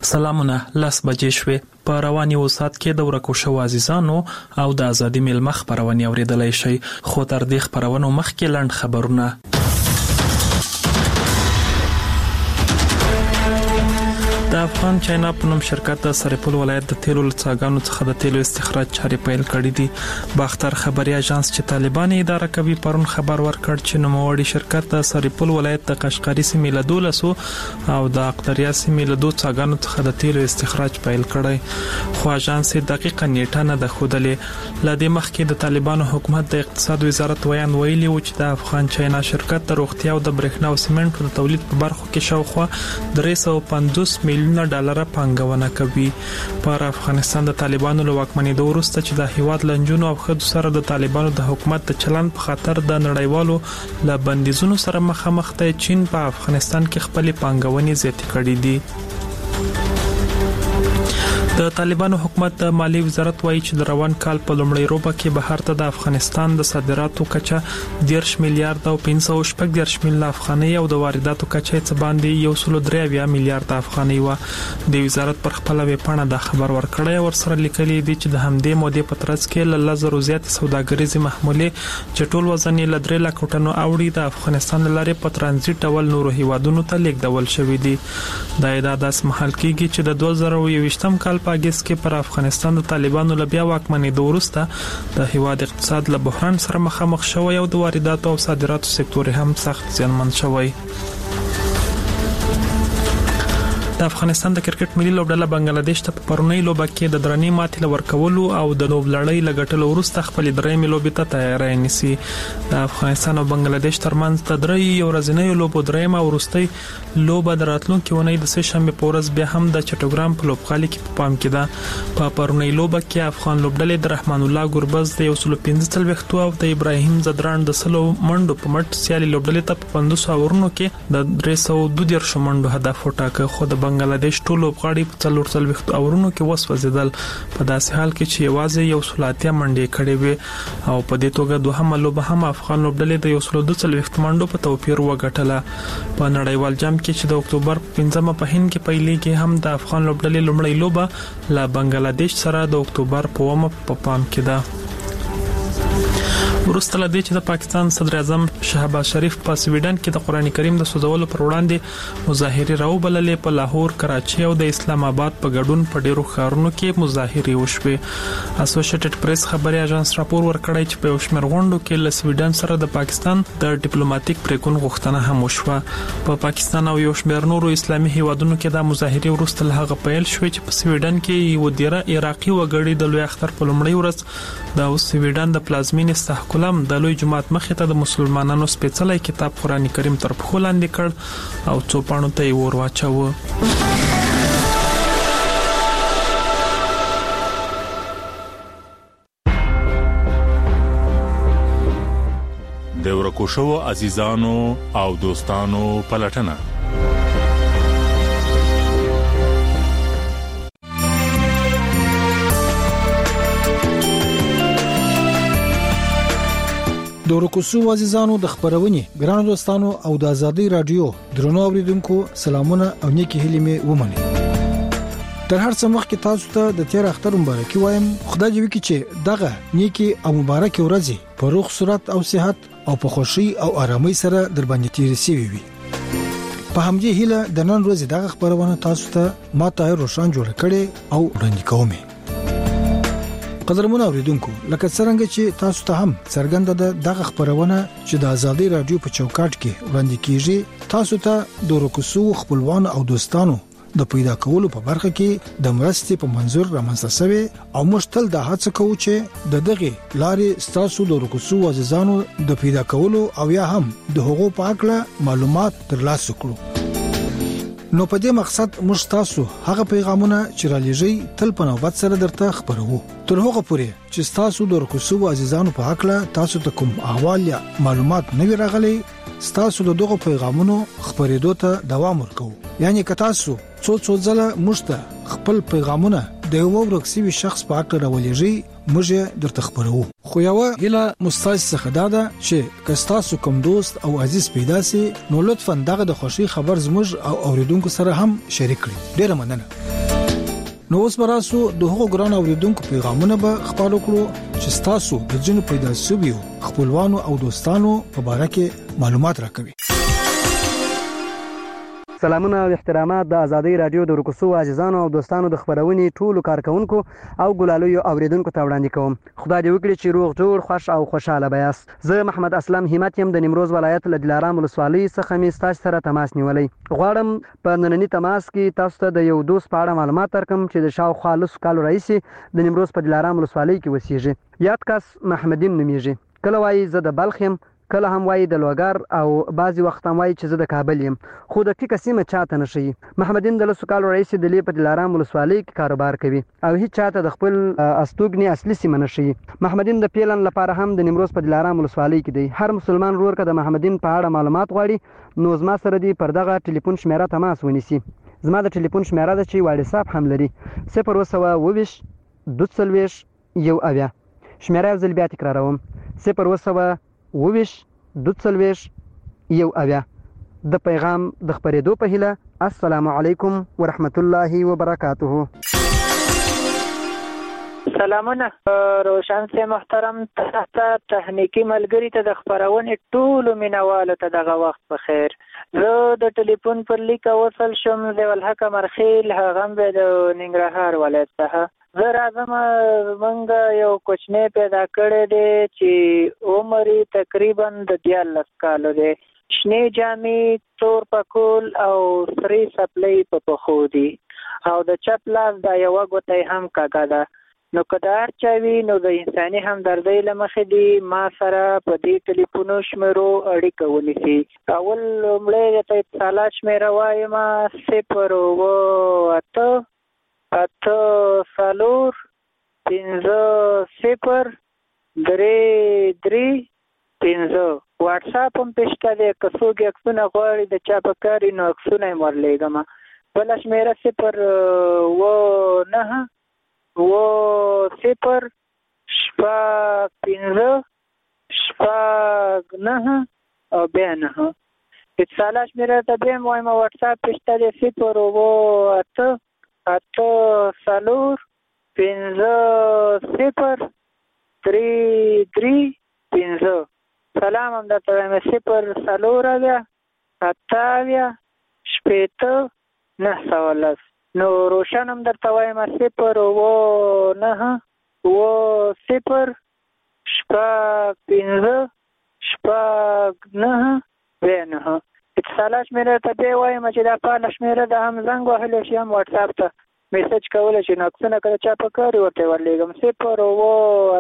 سلامونه. 10 بجې شوې. په رواني وسات کې د ورکو شو عزیزانو او د ازادي ملمخ خبرونه اوریدلای شي، خو تر دې خبرونو مخکې لاند خبرونه. د افغان چاینا په نوم شرکت د سرپل ولایت د تیلو لڅاګانو څخه د تیلو استخراج چارې پیل کړې دي. باختر خبري اژانس چې طالبان اداره کوي پرون خبر ورکړ چې نوموړي شرکت د سرپل ولایت د قشقري سیمې له 1200 او د اقتریا سیمې له 2 څاګانو څخه د تیلو استخراج پیل کړی، خو اژانس دقیقه نیټه نه ده ښودلې. لدې مخکې د طالبانو حکومت د اقتصاد وزارت ویلي و چې د افغان چاینا شرکت د روغتیا او د برېښنا او سیمنټو د تولید په برخو کې شاوخوا 350 میلیون ډالر پانګونه کوي. پر افغانستان د طالبانو له واکمنۍ وروسته چې د هیواد لنجونو او خود سره د طالبانو د حکومت د چلند په خاطر د نړیوالو له بندیزونو سره مخامخ دی، چین په افغانستان کې خپل پانګونې زیاتې کړې دي. د طالبانو حکومت د مالی وزارت وایي چې د روان کال په لومړۍ روبه کې بهر ته د افغانستان د صادراتو کچه 10 میلیارډ او 540 میلیون افغانۍ او د وارداتو کچه څه باندې 103 میلیارډ افغانۍ و. د وزارت پر خپل ویب پاڼه د خبر ورکړی او ورسره لیکلي دي چې د همدې مودې په ترڅ کې ل 1000 زیات سوداګریزي محمولې چې ټول وزن یې ل 3 لک ټنو اوړي د افغانستان لارې په ترانزیت ډول نورو هیوادونو ته لیږدول شوې دي. دا اعداد محل کېږي چې د 2020م کال په اگست کې پر افغانستان د طالبانو له بیا واکمنۍ وروسته د هیواد اقتصاد له بحران سره مخامخ شوی او د وارداتو او صادراتو سکتور هم سخت زیانمن شوی. د افغانستان د کرکټ ملي لوبډله بنگلاديش ته په پرونی لوبه کې د درنې ماتې لورکولو او د لوبلړۍ لګټلو وروسته خپل درېمې لوبې ته تیاری نیسي. د افغانستان او بنگلاديش ترمنځ د درې ورځنۍ لوبو درېمه او وروستۍ لوبه د راتلونکي اونۍ د سه شنبه په ورځ بیا هم د چټوګرام په لوبغالي کې په پام کې ده. په پرونی لوبه کې افغان لوبډلې د رحمان الله ګربز د 115 او د ابراهیم زدران د 100 منډو په مټ سیالي لوبډلې ته په 500 اورونو کې د 322 منډو هدف وټاکه، خو د بنگلاديش ټول لوبغاړي په 440 اورونو کې وسوځیدل، په داسې حال کې چې یوازې 130 منډې کړې وې او په دې توګه دوهمه لوبه هم افغان لوبډلې د 142 منډو په توپیر وګټله. په نړیوال جام کې چې د اکتوبر 15مه په هند کې پیلېږي هم د افغان لوبډلې لومړی لوبه له بنگلاديش سره د اکتوبر په 1مه په پام کې ده. وروسته لدې چې د پاکستان صدر اعظم شهباز شریف په سویډن کې د قرآن کریم د سوځولو پر وړاندې مظاهره راوبللې، په لاهور، کراچي او د اسلام آباد په ګډون په ډیرو ښارونو کې مظاهره وشوه. اسوسییټډ پریس خبري اژانس راپور ورکړی چې په شمیر غونډو کې له سویډن سره د پاکستان د ډیپلوماټیک پریکون غوښتنه هم وشوه. په پاکستان او یو شمیر نورو اسلامي هیوادونو کې د مظاهره وروسته له هغه پیل شوه چې په سویډن کې یو ډیره عراقي وګړي د لوی اختر په لومړۍ ورځ د سویډن د پلازمینې استحکام د لوی جماعت مخې ته د مسلمانانو سپېڅلی کتاب قرآن کریم تر پښو لاندې کړ او څو پاڼو ته یې ور واچاوه. د ورکو شو عزیزانو او دوستانو پلټنه. د ورکوسو عزیزانو د خبرونې ګرانو دوستانو او د ازادي رادیو درنو اوریدونکو سلامونه او نیکی هیلې مې ومنئ. تر هر څه مخکې تاسو ته د تیر اختر مبارکي وایم. خدای دې وکړي چې دغه نیکی او مبارکي ورځې په روغ صورت او صحت او په خوشي او آرامۍ سره در باندې تیر شي وي. په همدې هیله د نن ورځې دغه خبرونه تاسو ته ما ته روشن جوړ کړي او وړاندې کوم. قدرمن اوریدونکو، لکه څنګه چې تاسو ته هم څرګنده ده دغه خبرونه چې د ازادي رادیو په چوکاټ کې وړاندې کیږي، تاسو ته د ورکوسو خپلوان او دوستانو د پیدا کولو په برخه کې د مرستې په منظور رامنځته شوی او مشتل د هڅه کوو چې د دغه لارې تاسو د ورکوسو عزیزانو د پیدا کولو او یا هم د حقوقو په اړه معلومات ترلاسه کړو. نو په دې مقصد موږ تاسو هغه پیغامونه چې را لېږي تل په نوبت سره درته خبرو. تر هغه پورې چې تاسو د ورکوسو عزیزانو په اړه تاسو ته کوم احوال یا معلومات نه راغلي، تاسو د دغه پیغامونو خبرېدو ته دوام ورکوو. یعنی که تاسو څو ځله موږ ته خپل پیغامونه د یو ورکسي شخص په اړه راولېږي، موږ درته خبرو. خو یو هله مستاج څخه دا چې کستاسو کوم دوست او عزیز پیدا سي نو لطفا دغه د خوشي خبر زموږ او اوریدونکو سره هم شریک کړئ. ډیره مننه. نو اوس براسو د هغو ګران اوریدونکو پیغامونه به خپل کړو چې تاسو د جن پیدا سویو خپلوانو او دوستانو په اړه کې معلومات راکوي. سلامونه او احترامات د ازادي رادیو د رکوسو عزیزانو او دوستانو د خبرونې ټولو کارکونکو او ګلالویو اوریدونکو ته وړاندې کوم. خدای دې وکړي چې روغ جوړ خوش او خوشاله بیاست. زه محمد اسلم همت يم د نیمروز ولایت له دلارام ولسوالۍ څخه می ستاسو سره تماس نیولې. غواړم په نننی تماس کې تاسو ته د یو دوست په اړه معلومات درکم چې د شاوخوا لس کالو راهیسې د نیمروز په دلارام ولسوالۍ کې اوسېږي. یاد کس محمدین نومیږي. کله وایي زه د بلخ یم، کله هم وایي د لوګر او بعضی وخت هم وایي چې زه د کابل یم، خو د ټیکه سیمه چاته نه شي. محمدین د لسو کالو راهیسې د لې په دلارام ولسوالۍ کې کاروبار کوي او هیڅ چاته د خپل استوګنې اصلي سیمه نه شي. محمدین د پیلن لپاره هم د نیمروز په دلارام ولسوالۍ کې دی. هر مسلمان ورور که د محمدین په اړه معلومات غواړي نو زما سره دی پر دغه ټلیفون شمیره تماس ونیسي. زما د ټلیفون شمیره ده چې واتساپ هم لري 020 22 1 شمیره یو ځل بیا تکراروم 020 22 1 د پیغام د خبرېدو په هیله. السلام علیکم ورحمت الله وبرکاته. سلامونه روشن سے محترم ته تخنیکی ملګری ته د خبرونې ټولو مینوالو ته دغه وخت بخیر. زه د ټلیفون پر لیک وصل شم د ولحق مرخیل هغه د ننګرهار ولایت څخه. زه راځم موږ یو کوچنی پیدا کړی دی چې عمر تقریبا د 14 کالو دی. شنې جامې، تور پکول او سری سپلۍ په پښو دي او د چپ لاس دا یوه ګوته هم کږه ده. نو که د هر چا وي نو د انساني همدردۍ له مخې دي ما سره په دې ټلیفونو شمیرو اړیکه ونیسي. اول لومړی درته اتصالات شمیره وایم 0 8 4 5 0 3 3 5. واټساپ هم پېشته دی، که څوک یې عکسونه غواړي د چا په کار وي نو عکسونه یې ورلیږم. بله شمېره 0 0 5 9 او بیا 9. اتصالات شمېره ته بیا هم وایم واټساپ پېشته دی 0 8 4 5 0 3 3 5. سلام هم درته وایم 0 8 8 910. نو روشن هم درته وایم 0 9 0 5 9 9. اتصالات شمیره ته بیا وایم چې دا پاله شمیره ده هم زنګ وهلی شي هم واټساپ ته میسج کولی شي نو عکسونه که د چا په کار وي ورته ورلیږم 0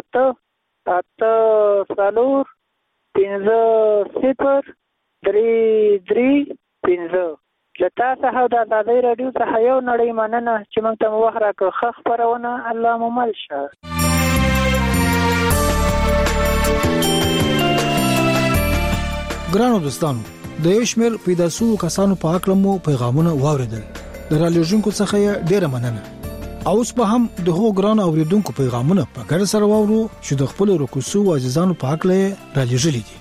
8 4 5 0 3 3 5. له تا څخه د ازادۍ راډیو څخه یو نړۍ مننه چې موږ ته مو وخت راکړ. ښه خپرونه الله مو مل شه. ګرانو دوستانو، د یو شمېر پیدا شوو کسانو په اړه مو پیغامونه واوریدل. د رالېږونکو څخه یې ډیره مننه. اوس به هم د هغو ګرانو اوریدونکو پیغامونه په ګډه سره واورو چې د خپل رکوسو عزیزانو په اړه رالېږلي دي.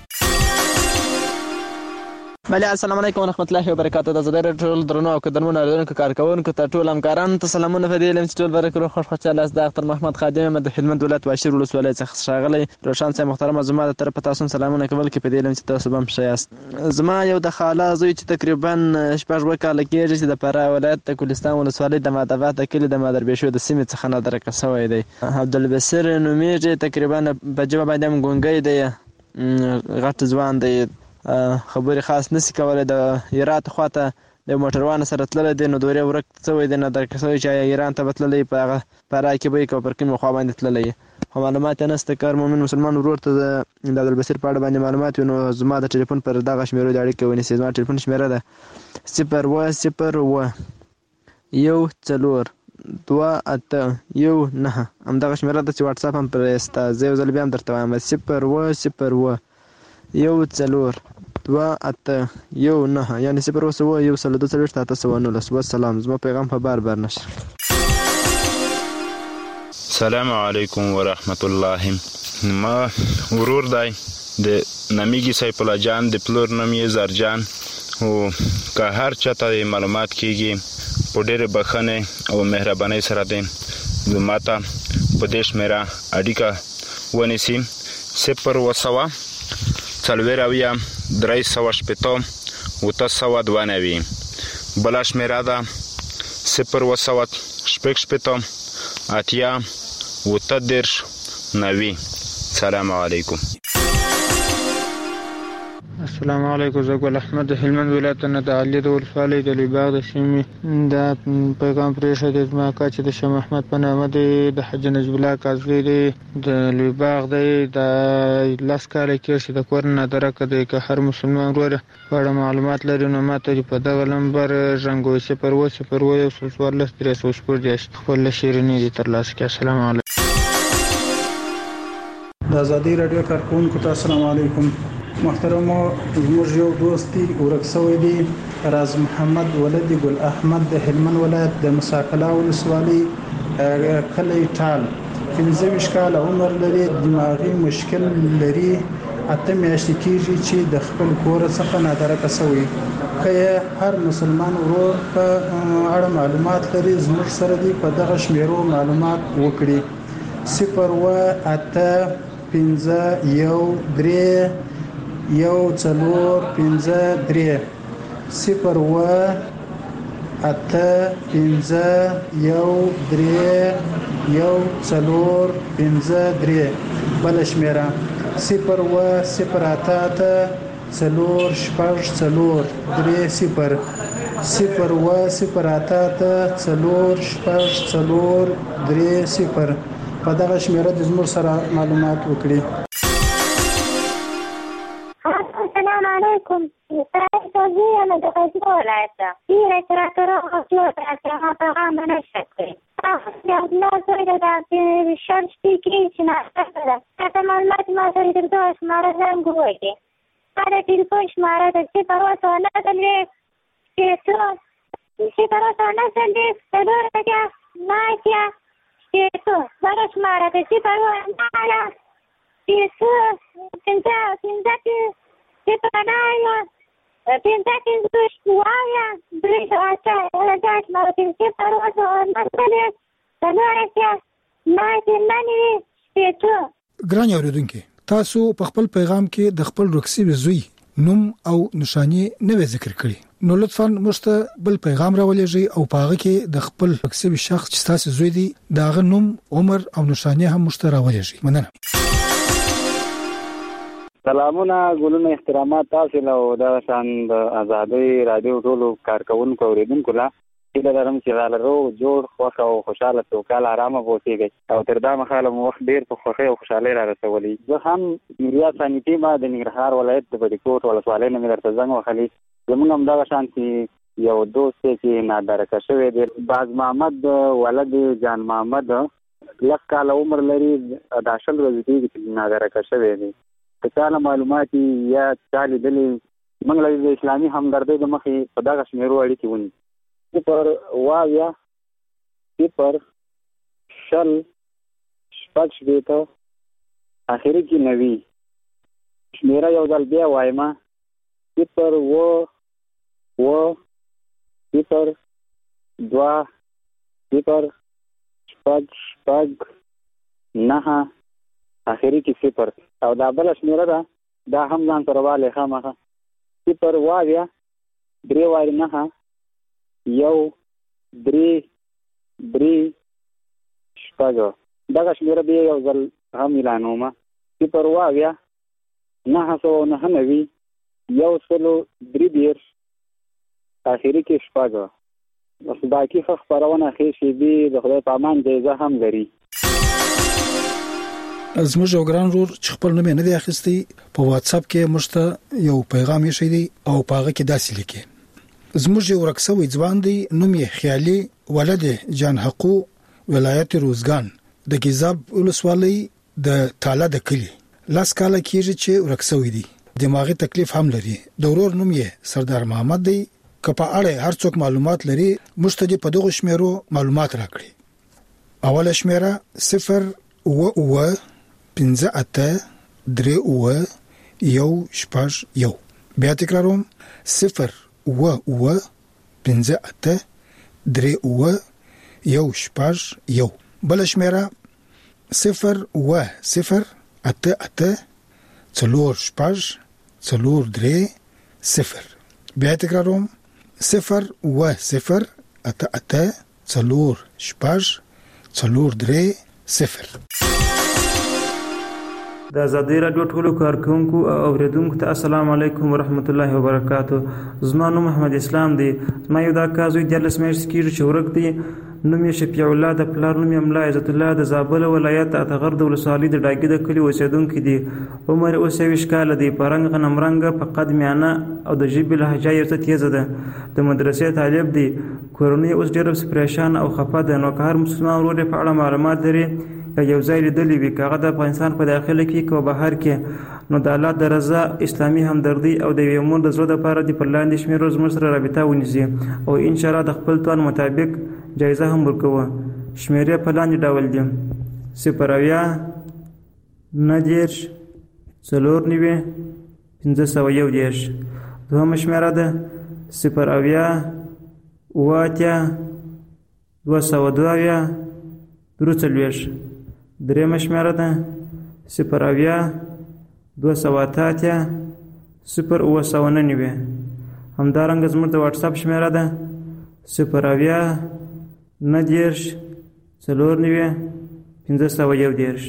بله السلام علیکم ورحمت الله وبرکاته. د ازادۍ راډیو ټول درنو او قدرمنو اوریدونکو کارکوونکو ته ټول همکارانو ته سلامونه. په دې علم چې ټول برکرو خوش خوشاله است. د اختر محمد خادم د هلمند ولایت واشیر ولسوالۍ څخه ښاغلی روشن صاحب محترم زما د طرفه تاسو سلامونه کول کې په دې علم چې تاسو به هم ښه یاست. زما یو د خاله زوی چې تقریبا 6 کاله کېږي چې د فراه ولایت د کوهستان ولسوالۍ د ماداباد د کلي د مادربېشو د سیمې څخه نادرکه شوی دی. عبدالبصیر نومیږي، تقریبا په ژبه باندې هم ګونګی دی، غټ ځوان دی، خبرې خاص نسی کولی. د هرات خواته د موټروان سره تللی دی نو دورې ورک شوی دی، نادرکه شوی چې ایران ته به تللی په هغه فراه کې به یې که پر کومې خوا باندې تللی خو معلومات یې نشته. که هر مومن مسلمان ورور ته د عبدالبصیر په اړه باندې معلومات وي نو زما د ټلیفون پر دغه شمېرو د اړیکې ونیسي. زما ټلیفون شمېره ده 0 0 1 4 2 8 1 9. همدغه شمېره ده چې واټساپ هم پرې شته. زه یو ځل بیا هم درته وایم 0 0 1 4 2 8 1 9 یعنی 0 1 2 8 19. والسلام. زما پیغام په بار نشر. السلام علیکم ورحمت الله. ما ورور دی د نامیږي سیف الله جان، د پلور نوم یې زرجان. او که هر چاته معلومات کیږي په ډېرې بخښنې او مهربانۍ سره دی ماته په دې شمېره اړیکه ونیسي 0 څلوېښت اویا 390 892. بله شمېره ده 0 شپږ 80 38 90. سلام علیکم. السلام علیکم. زه ګل احمد د هلمند ولایت نه د علي د ولسوالۍ د لویباغ د سیمې دا پیغام پرېښی دی. زما اکا چې د شاه محمد په نامه دی، د حاجي نجیب الله کاظمي دی، د لویباغ دی. د 10 کاله کېږي چې د کور نه درکه دی. که هر مسلمان ورور په اړه معلومات لري نو ماته په دغه نمبر ژغورئ 0 0 خپل شیریني دي ترلاسه کړئ. السلام علیکم. د آزادۍ رادیو کارکونکو ته السلام علیکم. محترمو، زموږ یو دوست دی ورک شوی دی، راز محمد ولد ګل احمد د هلمند ولایت د مساکلا ولسوالۍ کلی ټال. 15 کال عمر لري، دماغي مشکل لري. 8 میاشتې کېږي چې د خپل کور څخه نادرکه شوی. که هر مسلمان ورور په اړه معلومات لري زموږ سره دی په دغه شمیرو معلومات وکړي. 0 8 5 1 3 1 4 5 3 0 8 5 1 3 1 4 5 3. بل شمیره 0 0 8 4 6 4 3 0 0 0 8 4 6 4 3 0. په دغه شمیره د زموږ سره معلومات وکړي. السلام علیکم. زه یم د غزني ولایت څخه. ډېره چې راته راغلو چې ما پیغام نه شکړي. تاسو نو زه د شرط کې چې نه ده. تاسو معلومات ما سره د دوه شماره زنګ وکړي. دا ټلیفون شماره ده چې پروا نه کوي چې څه پروا نه کوي. څلور بجې ماته چې دا شماره ده چې پروا نه چې څه چې پنایا پنځه شوایا درې ساعته راځي ما چې پروا نه کوي. څلورته ماته منی چې ګران اوریدونکو، تاسو په خپل پیغام کې د خپل رخصي زوی نوم او نشانی نه ذکر کړی، نو لطفاً مشته بل پیغام راولېږئ او پاغه کې د خپل رخصي شخص چې تاسو زوی دی داغه نوم، عمر او نشانی هم مشته راولېږئ. مننه. سلامونه، ګلونه، احترامات تاسو له د شان د آزادۍ رادیو ټولو کارکونکو اوریدونکو لا چې لرم چې غالرو جوړ خوښ او خوشاله توکل آرامه بوسیږي او تر دا مخاله مو وخت ډیر په خوښۍ او خوشالۍ را رسولي. زه هم میریا سانیتی ما د ننګرهار ولایت د بډیکوټ ولسوالۍ نه درته زنګ وخلی. زموږ هم دغه شان چې یو دوست چې نادرکه شوی دی، باز محمد ولد جان محمد، 10 کال عمر لري، د 10 ورځې کې نادرکه شوی دی. که چاله معلومات یا چالي دلی موږ له د اسلامي همدردۍ د مخې په دغه شمیرو اړیکې ونیسو. 0 0 شل شپږ شپېته اخري کې 90. شمیره یو ځل بیا وایم 0 0 2 0 شپږ 9 اخري کې 0. او دا بل شمیره ده، دا هم ځان سره والی خامخه 0 3 9 1 3 3 شپږ. دغه شمیره بیا یو ځل هم اعلانومه 0 999 1 اخري کې 0. بس باقي خبرونه خېشي دي د خدای په امان جایزه هم لري. زموږ یو ګران ورور چې خپل نوم نه دی اخیستی، په واتس اپ کې مشته یو پیغام یې شوی دی او پاغه کې داسې لیکي: زموږ یو رکسوي ځوان دی، نوم یې خیالي ولد جان حقو، ولایت روزګان د گیزاب ولسوالۍ د تاله د کلی. 10 کال کېږي چې رکسوي دی، دماغي تکلیف هم لري. د ورور نوم یې سردار محمد دی. که په اړه هر څوک معلومات لري مشته په دغه شمیرو معلومات راکړي. اوله شمیره 0 و 15 3 1 1 بیا تکراروم 0 و 15 3 1 بل شمیره 0 و 0 4 3 0 بیا تکراروم 0 و 0 4 3 0 د ازادي رادیو ټولو کارکونکو او اوریدونکو ته السلام علیکم ورحمت الله وبرکاتو. زما نوم محمد اسلام دی. زما یو دا کازوی د لسمیش کیږي چې ورک دی. نوم یې شفیع الله د پلار نوم یې املا عزت الله د زابل ولایت اتغر د ولسوالۍ د ډاګي د کلی اوسیدونکو دی. عمر اوس 20 کال دی. پرنګ غنمرنګ په قد میانه او د ژبې لهجه یې څه تیزه ده. د مدرسې طالب دی. کورنۍ اوس ډېر پریشان او خفه ده. نو که هر مسلمان ورور په اړه معلومات لري یو ځای لیدلی وي، که هغه د افغانستان په داخله کې که بهر کې، نو د الله د رضا اسلامي همدردي او د یوې مور د زړه دپاره دې پر لاندې شمېرو زموږ سره رابطه ونیسي او انشاءالله د خپل توان مطابق جایزه هم ورکوه. شمېرې په لاندې ډول دي: 0 9 591. دوهمه شمېره ده 0 242. درېمه شمېره ده 0 288 0 همدارنګه زموږ د واټساپ شمېره ده 0 9 4 511.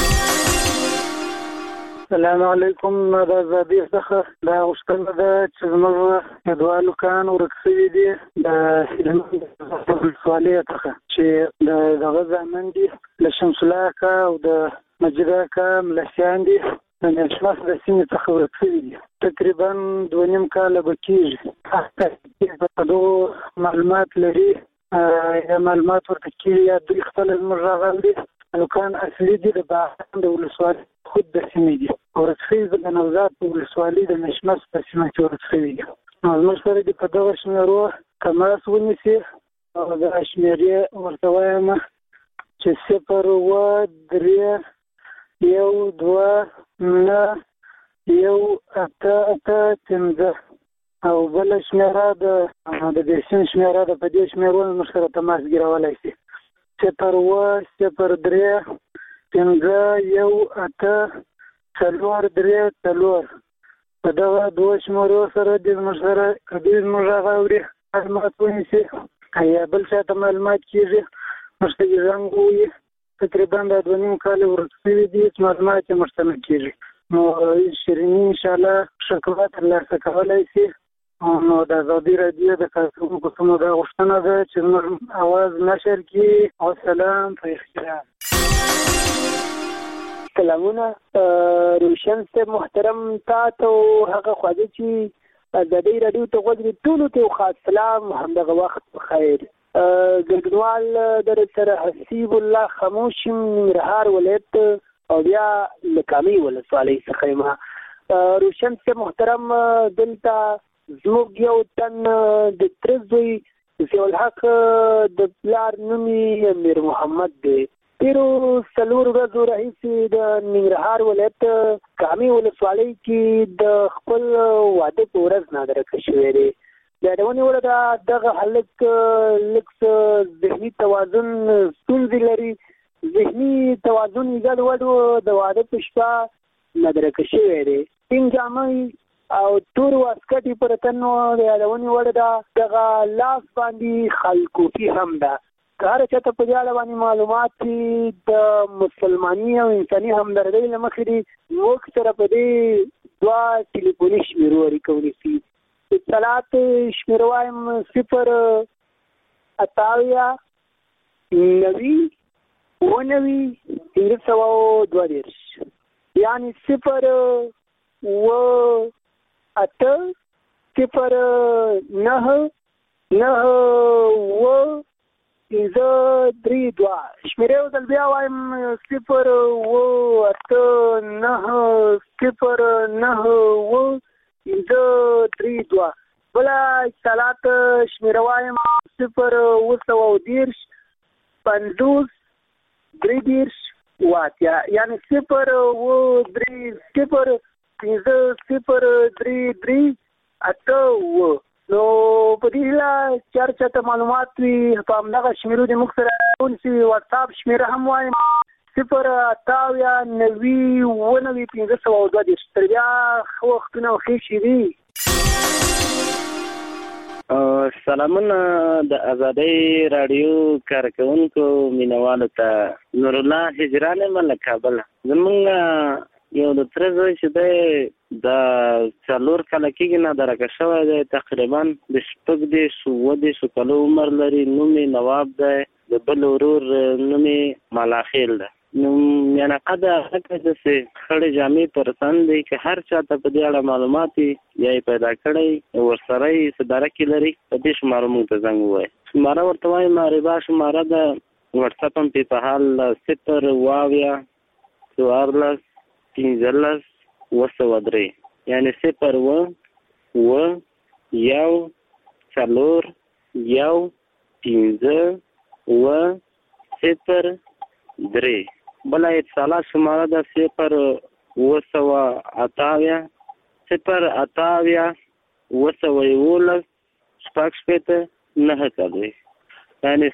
السلام علیکم. د ازادي څخه دا غوښتنه ده چې زموږ دوه لوکان ورک شوي دي د هلمند ولسوالۍ څخه، چې دغه زامن دي له شمس الله اکا او د مجید اکا ملسیان دي د نشمس د سیمې څخه ورک شوي دي. تقریبا 2.5 کاله به کېږي. په دغو معلومات لري یا معلومات ورته کېږي یا دوی خپله زموږ راغلي لوکان اصلي دي د باغان د ولسوالۍ خود د سیمې دي. ورک شوي به د نوزاد په ولسوالۍ د نشمس په سیمه کې ورک شوي دي. نو زموږ سره دې په دغه شمېرو تماس ونیسي او دا شمېرې ورته وایم چې 0 3 1 2 9 1 8 5 او بله شمېره د دې سیمې شمېره ده. په دې شمېرو موږ سره تماس ګیرولی شي. 0 0 3 5 1 8 4 3 4. په دغه دوه شمېرو سره دې زموږ سره که دوی زموږ هغه اوري معلومات ونیسي یا بل چا ته معلومات کېږي موږ ته یې زنګ ووایي. تقریبا دا 2.5 کاله ورک شوي دي چې معلومات یې موږ ته نه کېږي. نو شیریني انشاءالله شکوه ترلاسه کولی شي. نو د ازادي راډیو د کارکوونکو څخه دا غوښتنه ده چې زموږ اواز نشر کړي. وسلام په احترام. سلامونه روشن صاحب محترم، تا ته هغه خواږه چې ازادي راډیو ته غوږ دي ټولو ته یو خاص سلام، همدغه وخت بخیر. ګډونوال در سره حسیب الله خاموش ننګرهار ولایت او بیا لکامي ولسوالۍ څخه یم. روشن صاحب محترم، دلته زموږ یو تن د تره زوی ضیاءالحق د پلار نوم یې امیر محمد دی. تیرو 4 ورځو راهیسې د ننګرهار ولایت کامي ولسوالۍ کې د خپل واده په ورځ نادرکه شوی دی. د یادونې وړ ده دغه هلک لږ ذهني توازن ستونزې لري. ذهني توازن یې ګډوډ و. د واده په شپه نادرکه شوی دی. سپین جامې او تور واسکټ یې پر تن و. د یادونې وړ ده دغه لاس باندې خلکوفي هم ده. که هر چاته په دې اړه باندې معلومات دي د مسلماني او انساني همدردۍ له مخې دي موږ سره په دې 2 ټلیفوني شمېرو اړیکه ونیسي. اطلاعات شمېره وایم 0 58 90 19 یعنی 0 8 0 9 9 532. شمېرې یو ځل بیا وایم 0 8 9 0 9 532. بله اتصالات شمېره وایم 0 910 50 3 واتیا یعنی 0-3-0-5-0-3-3 اته و نو په دې لا چرته معلومات وي په همدغه شمیرو د موږ سره ونسي واتس اپ شمیره هم وایم 0-90-90-502 تر بیا وختونه خو شي دي. سلامونه د آزادۍ رادیو کارکونکو مینوالو ته نور الله هجران مل کابل زمونږ یو د تر زوی چې د څلور کاله کېږي نه درکه شوی دی تقریبا د شپږ دېرشو کالو عمر لري. نوم یې نواب دی د بل ورور نوم یې ملاخیل دی. نو میانقه د هغه داسې خړې جامې پر تن دی که هر چا ته په دې اړه معلومات یا یې پیدا کړی ورسره یې څه درکې لري په دې شماره موږ ته زنګ ووایي. شماره ورته وایي معربه شماره د وټساپ هم پې په حال 0-15-15-3 یعنې 0-1-1-0-15-3 بله اتصالات شماره ده 0-8-8-9 یعنی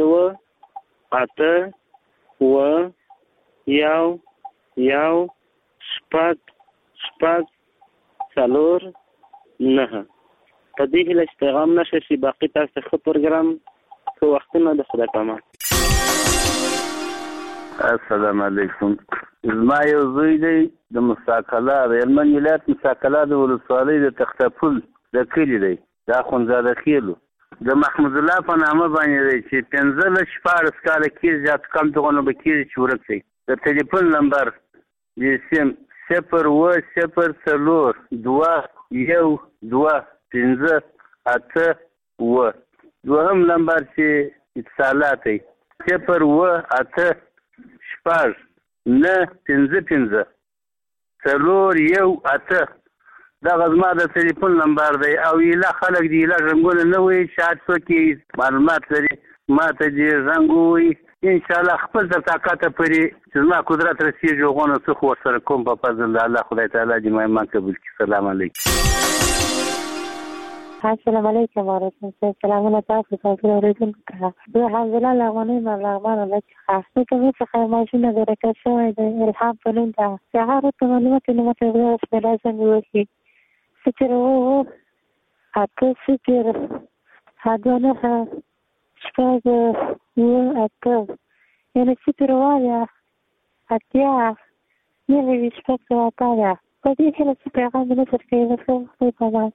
0-8-1-1-4-9 په دې هیله چې پیغام نشه شي باقي تاسو ښه پروګرام که وختونه د خدای پامان. السلام علیکم. زما یو زوی دی د مستقلا د هلمند ولایت مستقلا د ولسوالۍ د تختپل د کلي دی د اخندزاده خیلو د محمود الله په نامه باندې دی چې 15-14 کاله کېږي زیات کم دغونه به کېږي چې ورک دی. د ټلیفون نمبر د سیم 0-0-2-2-1-2-5-8 دوهم نمبر چې اتصالات دی 0-1-8-9-5-4-1-8 دغه زما د ټلیفون نمبر دی او ایله خلک دی ایله رنګونه نه وي شاید څوک معلومات لري ما ته دې زنګ ووایي انشاءالله خپل تر طاقته پورې چې زما قدرت رسېږي هغونه څه خو ورسره کوم په فضل د الله خدای تعالی دې مهمان قبول کړي. سلام علیکم. السلام علیکم ورحمۃ اللہ. سلامونه تاسو ته اوریدونکو ته. زه حمزله لغمنۍ مرغمان الله څخه کومه څخه ماشینه درکه شوې ده الهام په نوم ده. هغه ته معلومات نه مته ورسره لازم وي. ستر وو اته ستر هدانه شپږ وو اته یعنی ستر وایا اتیا نه شپږ وایا په دې کې څه پیغام نه څرګندوي وسو په ما.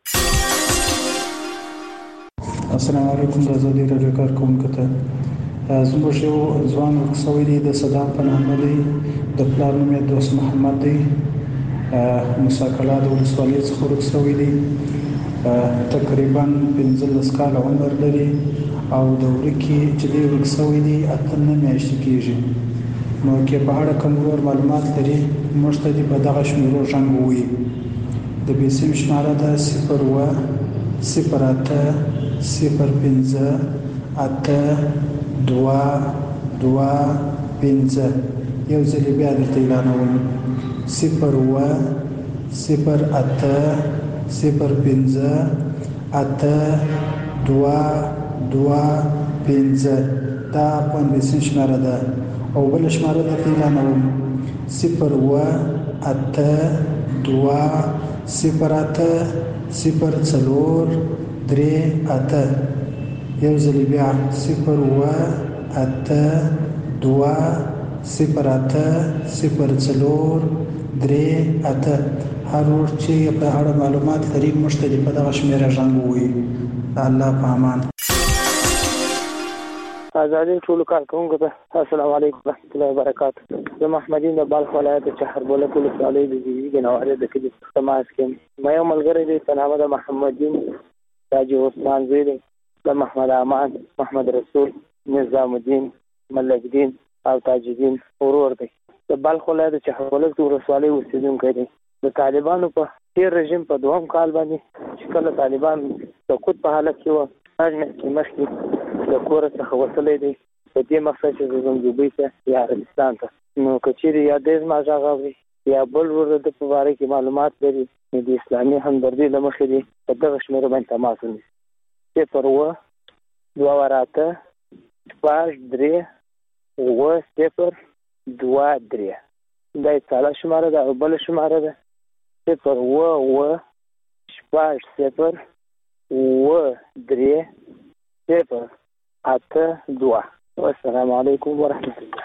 السلام علیکم. د آزادۍ راډیو کارکونکو ته زموږ یو ځوان ورکسوی دی د صدام په نامه دی د پلار نوم یې دوست محمد دی مساکلا د ولسوالۍ څخه ورکسوی دی تقریبا 15 کاله عمر لري او د ورکې چې دی ورکسوی دی 8 میاشتې کېږي. نو کې په اړه کوم ورور معلومات لري موږ ته دې په دغه شمیرو زنګ ووایي. د بیسیم شماره ده 0-8-0-5-8-2-2-5 یو ځل بیا درته اعلانوم 0-8-0-5-8-2-2-5 دا پاندیسین شماره ده او بل شماره درته اعلانوم 0-8-2-0-8-0-4-3-8 یو ځل بیا 0-8-2-0-8-0-4-3-8 هر ور چې په اړه معلومات لري موږ ته په دغه شمیره زنګ ووایي. الله په امان. آزادۍ ټولو کارکوونکو ته السلام علیکم ورحمۃ اللہ وبرکاتہ. زه محمدین د بلخ ولایت چهربولک ولسوالۍ د جیوي ګنوالې د کلي تماس کې ما یو ملګری دی په نامه د محمدین تاج عثمان زوی دی د محمد امان محمد رسول نظام الدین ملک دین او تاج الدین ورور دی. د بلخ ولایت چهربولک ولسوالۍ اوسیدونکی دی. د طالبانو په تیر رژیم په دوهم کال باندې چې کله طالبان سقوط په حالت کې وو مخکې د کور څخه وتلی دی په دې مقصد چې زموږ دوبۍ ته یا عربستان ته نو کچېرې یا د زما غږ اوري یا بل ورته د په باره کې معلومات لري د اسلامي همدردي له مخې دي په دغه شمېره باندې تماس ونیسي 0-2-8-2-3-9-0-2-3 دا یې څاله شماره ده او بله شماره ده 0-2-8-2-3-9-0-2-3-8-2. والسلام علیکم ورحمت الله.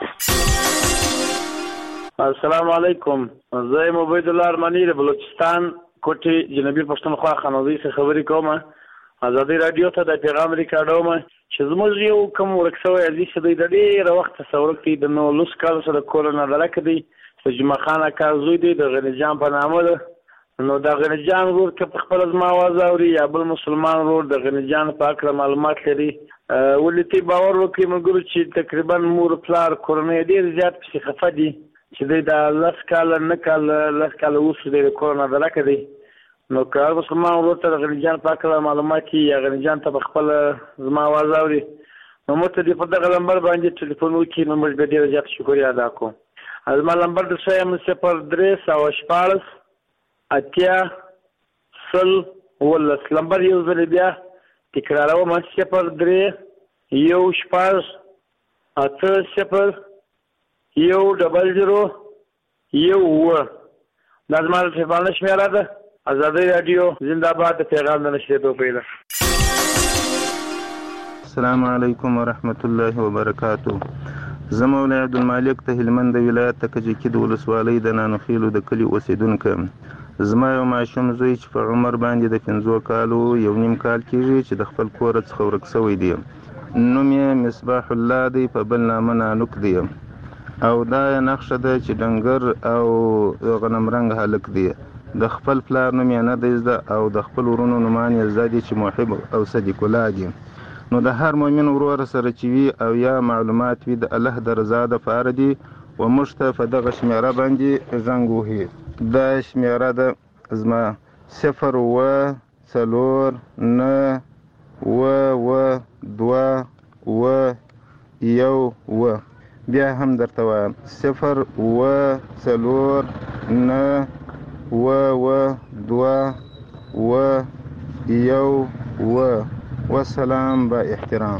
السلام علیکم. زه یم عبید الله ارمنی د بلوچستان کوټې جنوبي پښتونخوا خانوزۍ څخه خبرې کوم. ازادي رادیو ته د پیغام ریکارډوم چې زموږ یو کوم ورک شوی عزیز دی د ډېره وخت تصور کوي د 19 کالو سره کورونه دلکه دی جمعه خان اکا زوی دی د غني جان په نامه ده. نو د غني جان ورور که په خپل زما आवाज اوري یا بل مسلمان ورور د غني جان په اړه معلومات لري ولې باور وکړي موږ چې تقریبا مور پلار کورونه ډېر زیات په خفه دي چې د لاس کال نه کال لاس کال اوس د کورونه دلکه دی. نو که مسلمان ورور ته د غني جان په اړه معلومات یا غني جان ته په خپل زما आवाज اوري نو مته دې په دغه نمبر باندې ټلیفون وکړي نو موږ به ډېر زیات شکریا ادا کوو. زما نمبر د سیم 0-3-18-0-10 نمبر یو ځل بیا تکراروم 0-3-18-0-00-1 دا زما د تلیفون شمیره ده. ازادي رادیو زنده باد د پیغام د نشریدو پیدا. السلام علیکم ورحمت الله وبرکاتہ. زه مولا عبدالمالک ته هلمند ولایت ته کجکي د ولسوالۍ د نانوخیلو د کلي اوسیدونکی. زما یو ماشوم زوی چې په عمر باندې د 15 کالو یو نیم کال کېږي چې د خپل کور څخه ورک شوی دی. نوم یې مصباح الله دی په بل نامه نانوک دی او دا نقشه ده چې ډنګر او غنم رنګ هلک دی. د خپل پلار نوم یې نه دی زده او د خپل ورونو نومان یې زده دي چې محب او صدیق الله دي. نو د هر مؤمن ورور سره چې وي او یا معلومات وي د الله د رضا دپاره دي و موږ ته په دغه شمېره باندې زنګ وهي. دا شمېره ده زما 0-4-9-2-1 بیا هم درته وایم 0-4-9-2-1 والسلام با احترام.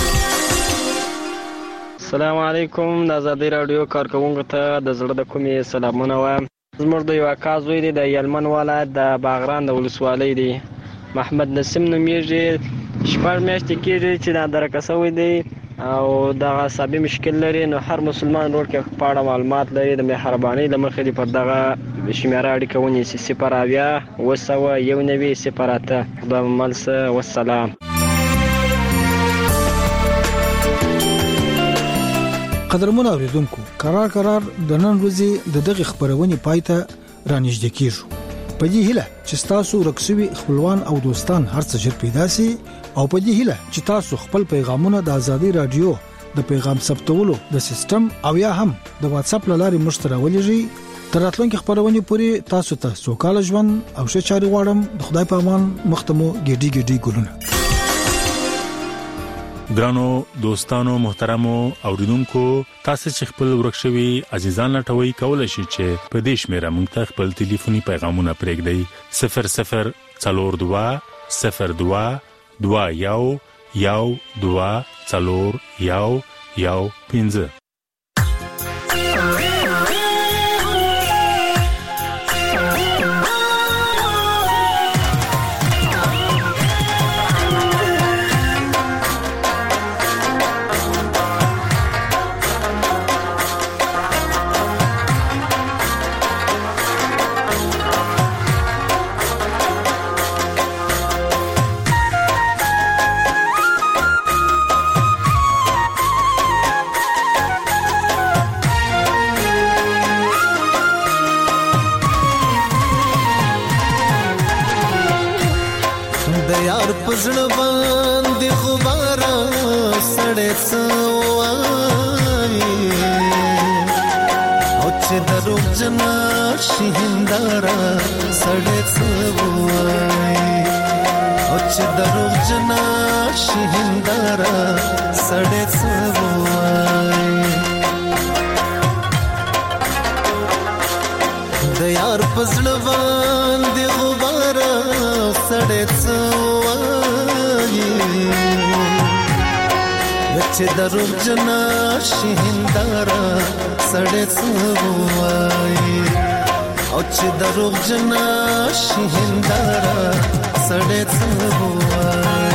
السلام علیکم. د ازادي رادیو کارکونکو ته د زړه د کومې سلامونه وایم. زموږ د یو اکا زوی دی د یلمن ولایت د باغران د ولسوالۍ دی. محمد نسیم نومیږي. 6 میاشتې کېږي چې دا درکه شوی دی او دغه عصبي مشکل لري. نو هر مسلمان ورور کې په اړه معلومات لري د مهربانۍ له مخې دی پر دغه شمیره اړیکه ونیسي 0-2-19-08. خدای مو مل شه. والسلام. قدرمن اوریدونکو قرار د نن ورځې د دغه خبرونه پایته رانیږدې کیږي. په دې هیله چې تاسو رکسوي خپلوان او دوستان هرڅه ژر پیدا سي او په دې هیله چې تاسو خپل پیغامونه د ازادي رادیو د پیغام ثبتولو د سیستم او یا هم د واتس اپ لارې مشترک ولېږئ. تر راتلونکي خبرونه پورې تاسو ته سوکاله ژوند او ښه چاري غواړم. د خدای په امان. مختمو ګډي ګلونه. ګرانو دوستانو محترمو اوریدونکو تاسو چې خپل ورکشوي عزیزان لټوي کولای شئ چې په دې شمیره موږ ته خپل ټلیفوني پیغامونه پرېږدئ 00-02-02-1-1-4-1-1-5. پزړه باندې غبارا سړې سوای او چې درو جنا شهندارا سړې سوای او چې درو جنا شهندارا سړې سوای یار پزړه باندې غبار سړې څوایي چې دروغ جنا شهندارا سړې څوایي او چې دروغ جنا شهندارا سړې څوایي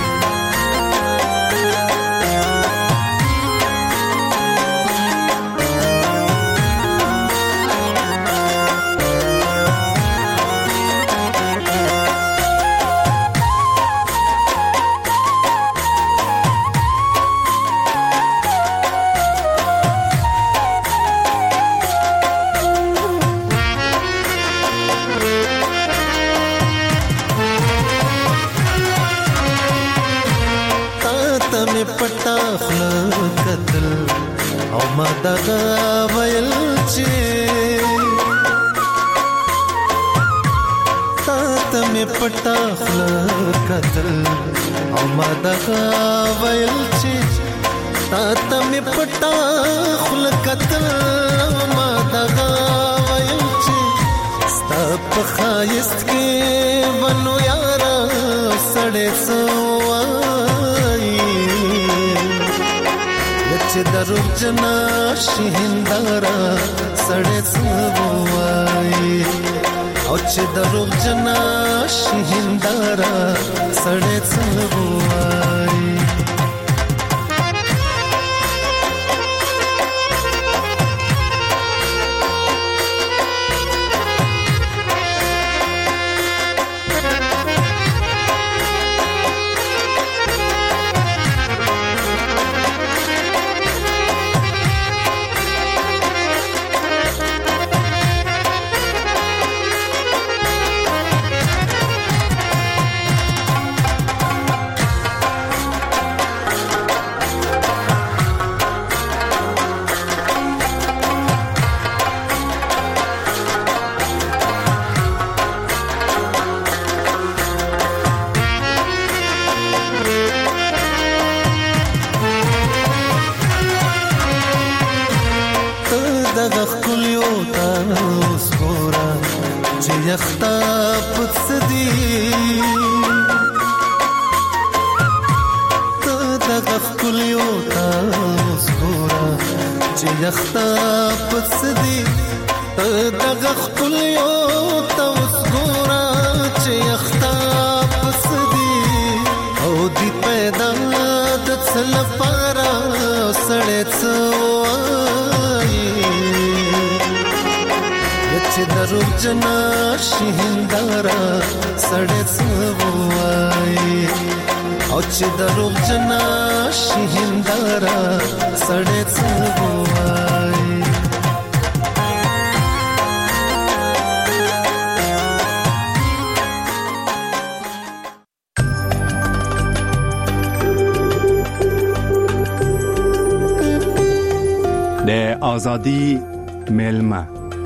پټا خپل قتل او ما دغه ویل چې ته مې پټا خپل قتل او ما دغه ویل چې ته مې پټا خپل قتل او ما دغه ویل چې ستا په خایست کې ونو یارا سړې چې دروغ جنا شهندارا سړې څوایي او چې دروغ جنا شهندارا سړې څوایي یختا پڅدی ته دغه کلیو تاسو ګورا چې یختا پڅدی ته دغه کلیو تاسو ګورا چې یختا پڅدی او دی پیدا د څل پارا سړې څوایي چې دروغ جنا شهندارا سړې څوایي او چې دروغ جنا شهندارا سړې څوایي د ازادي میلمه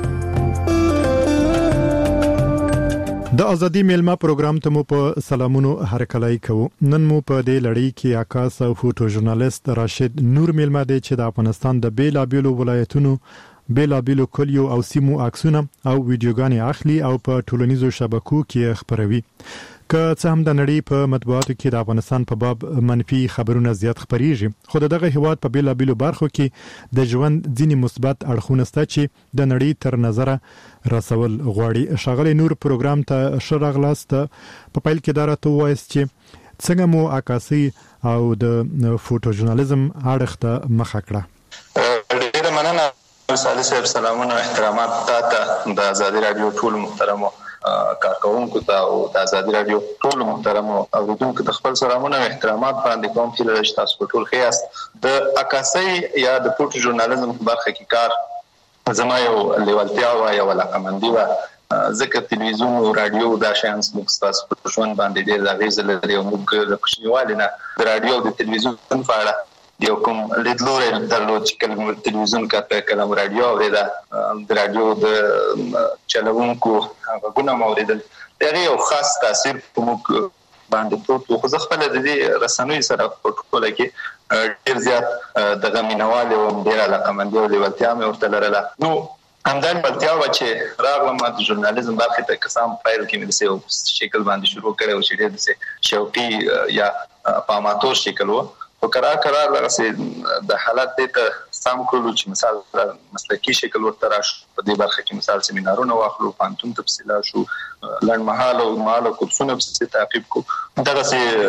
د ازادي میلمه پروګرام ته مو په سلامونو هرکلای کوو. نن مو په دې لړۍ کې عکاس او فوټو ژورنالیست راشد نور میلمه دی چې د افغانستان د بیلابیلو ولایتونو بیلابیلو کلیو او سیمو عکسونه او ویډیوګانې اخلي او په ټولنیزو شبکو کې خپروي. که څه هم د نړۍ په مطبوعاتو کې د افغانستان په باب منفي خبرونه زیات خپریږي، خو دغه هیواد په بیلابیلو برخو کې د ژوند ځینې مثبت اړخونه شته چې د نړۍ تر نظره رسول غواړي. ښاغلی نور پروګرام ته ښه راغلاست. په پیل کې دا راته ووایاست چې څنګه مو عکاسي او د فوټو ژورنالیزم اړخ ته مخه کړه؟ ډېره مننه صالح صاحب. سلامونه او احترامات تاسو د آزادي رادیو ټول محترمو کارکونکو ته او د آزادي رادیو ټول محترمو اوریدونکو ته خپل سلامونه او احترامات باندې کوم چې تاسو ټول ښه یاست. د عکاسي یا د فوټو ژورنالیزم په برخه کې کار زما یو لیوالتیا او یو علاقمندي و، ځکه تلویزیون او رادیو دا شیان موږ تاسو په ژوند باندې ډېر اغېز لري او موږ د کوچنیوالي نه د رادیو او د تلویزیون په اړه یو کوم لیدلوري درلود چې کله تلویزیون کاته کله رادیو اوریدا د رادیو د چلوونکو غوونه اوریدل دغه یو خاص تاثیر په موږ باندې پروت. خو ځکه خپل د دې رسنوي سره په ټوله کې ډېر زیات د غمینوالي او ډېر علاقمندي او لیوالتیا مې ورته لرله. نو همدان بلتیا و چې راغلم د ژورنالیزم برخه ته قسم فایل کې مې څه شکل باندې شروع کړو چې ډېر څه شوقي یا پاماتور شکل وو او قرار لغه د حالت ته سم کولو چې مثال مسلکی شکل ورته راشو په دې برخه کې مثال سیمینارونه واخلو پانتون تفصیلا شو لړ مهال او کورسونه په تعقیب کو دا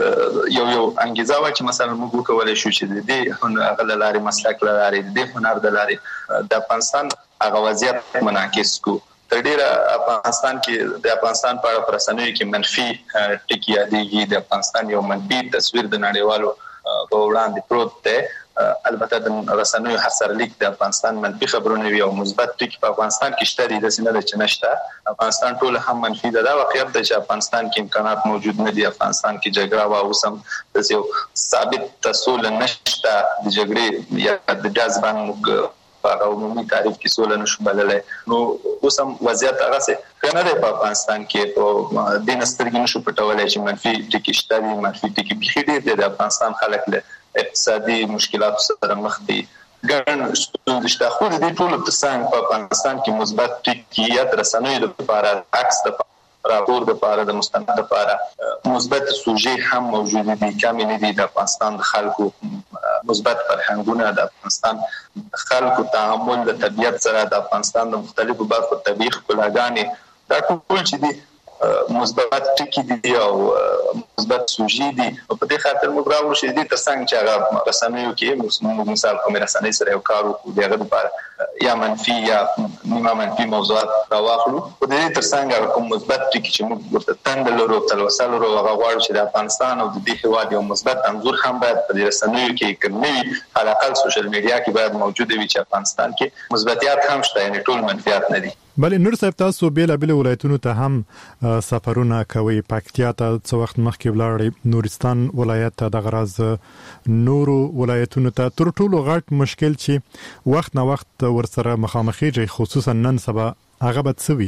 یو انګیزه و چې مثلا موږ کولای شو چې د هغه لارې مسلک لارې د هنر د لارې د افغانستان هغه وضعیت منعکس کو تر ډیره افغانستان کې د افغانستان په اړه پرسنوي کې منفي ټکی یادېږي د افغانستان یو منفي تصویر د نړیوالو په وړاندې پروت دی البته د رسنوي هر سرلیک د افغانستان منفي خبرونه وي او مثبت ټکی په افغانستان کې شته دي د سینه د چنشته افغانستان ټول هم منفي ده واقعیت د افغانستان کې امکانات موجود نه دي افغانستان کې جګړه او اوسم د یو ثابت تسول نشته د جګړې یا د جذبان په عمومي تعریف کې سول نشو بللای نو اوسم وضعیت هغه څه کنه په افغانستان کې په دین سترګې نشو پټولای چې منفي ټکی شته دي منفي ټکی بخې دي د افغانستان خلک له اقتصادي مشکلات سره مخ دي ګڼ ستونزې شته خو د دې ټولو ترڅنګ په افغانستان کې مثبت ټکی یا رسنوي لپاره عکس د راپور لپاره د مستند لپاره مثبت سوژې هم موجود دي کمی نه دي د افغانستان د خلکو مثبت فرهنګونه د افغانستان خلکو تعامل د طبيعت سره د افغانستان د مختلفو برخو طبيعي ښکلاګانې دا ټول چې دي مثبت ټکی دي او مثبت سوژې دي او په دې خاطر موږ راوړو چې دې ترڅنګ چې هغه رسنیو کې موږ مثال کوم رسنۍ سره یو کار وکړو دغه لپاره یا منفي یا نیمه منفي موضوعات راوړو او دې ترڅنګ هغه کوم مثبت ټکی چې موږ ورته تند لرو تلوسل لرو هغه غواړو چې د افغانستان او د دې هیواد یو مثبت انځور هم باید په رسنیو کې کوي على الاقل سوشل میډیا کې باید موجود وي چې افغانستان کې مثبتيات هم شته یعنی ټول منفیات نه دي بل نور صاحب تاسو بیل ولایتونو ته هم سفرونه کوي پکتیا ته څو وخت مخکې ولاړی نورستان ولایت ته د غراز نورو ولایتونو ته تر ټولو غټ مشکل چې وخت نه وخت ورسره مخامخېږي خصوصا نن سبا هغه به څه وي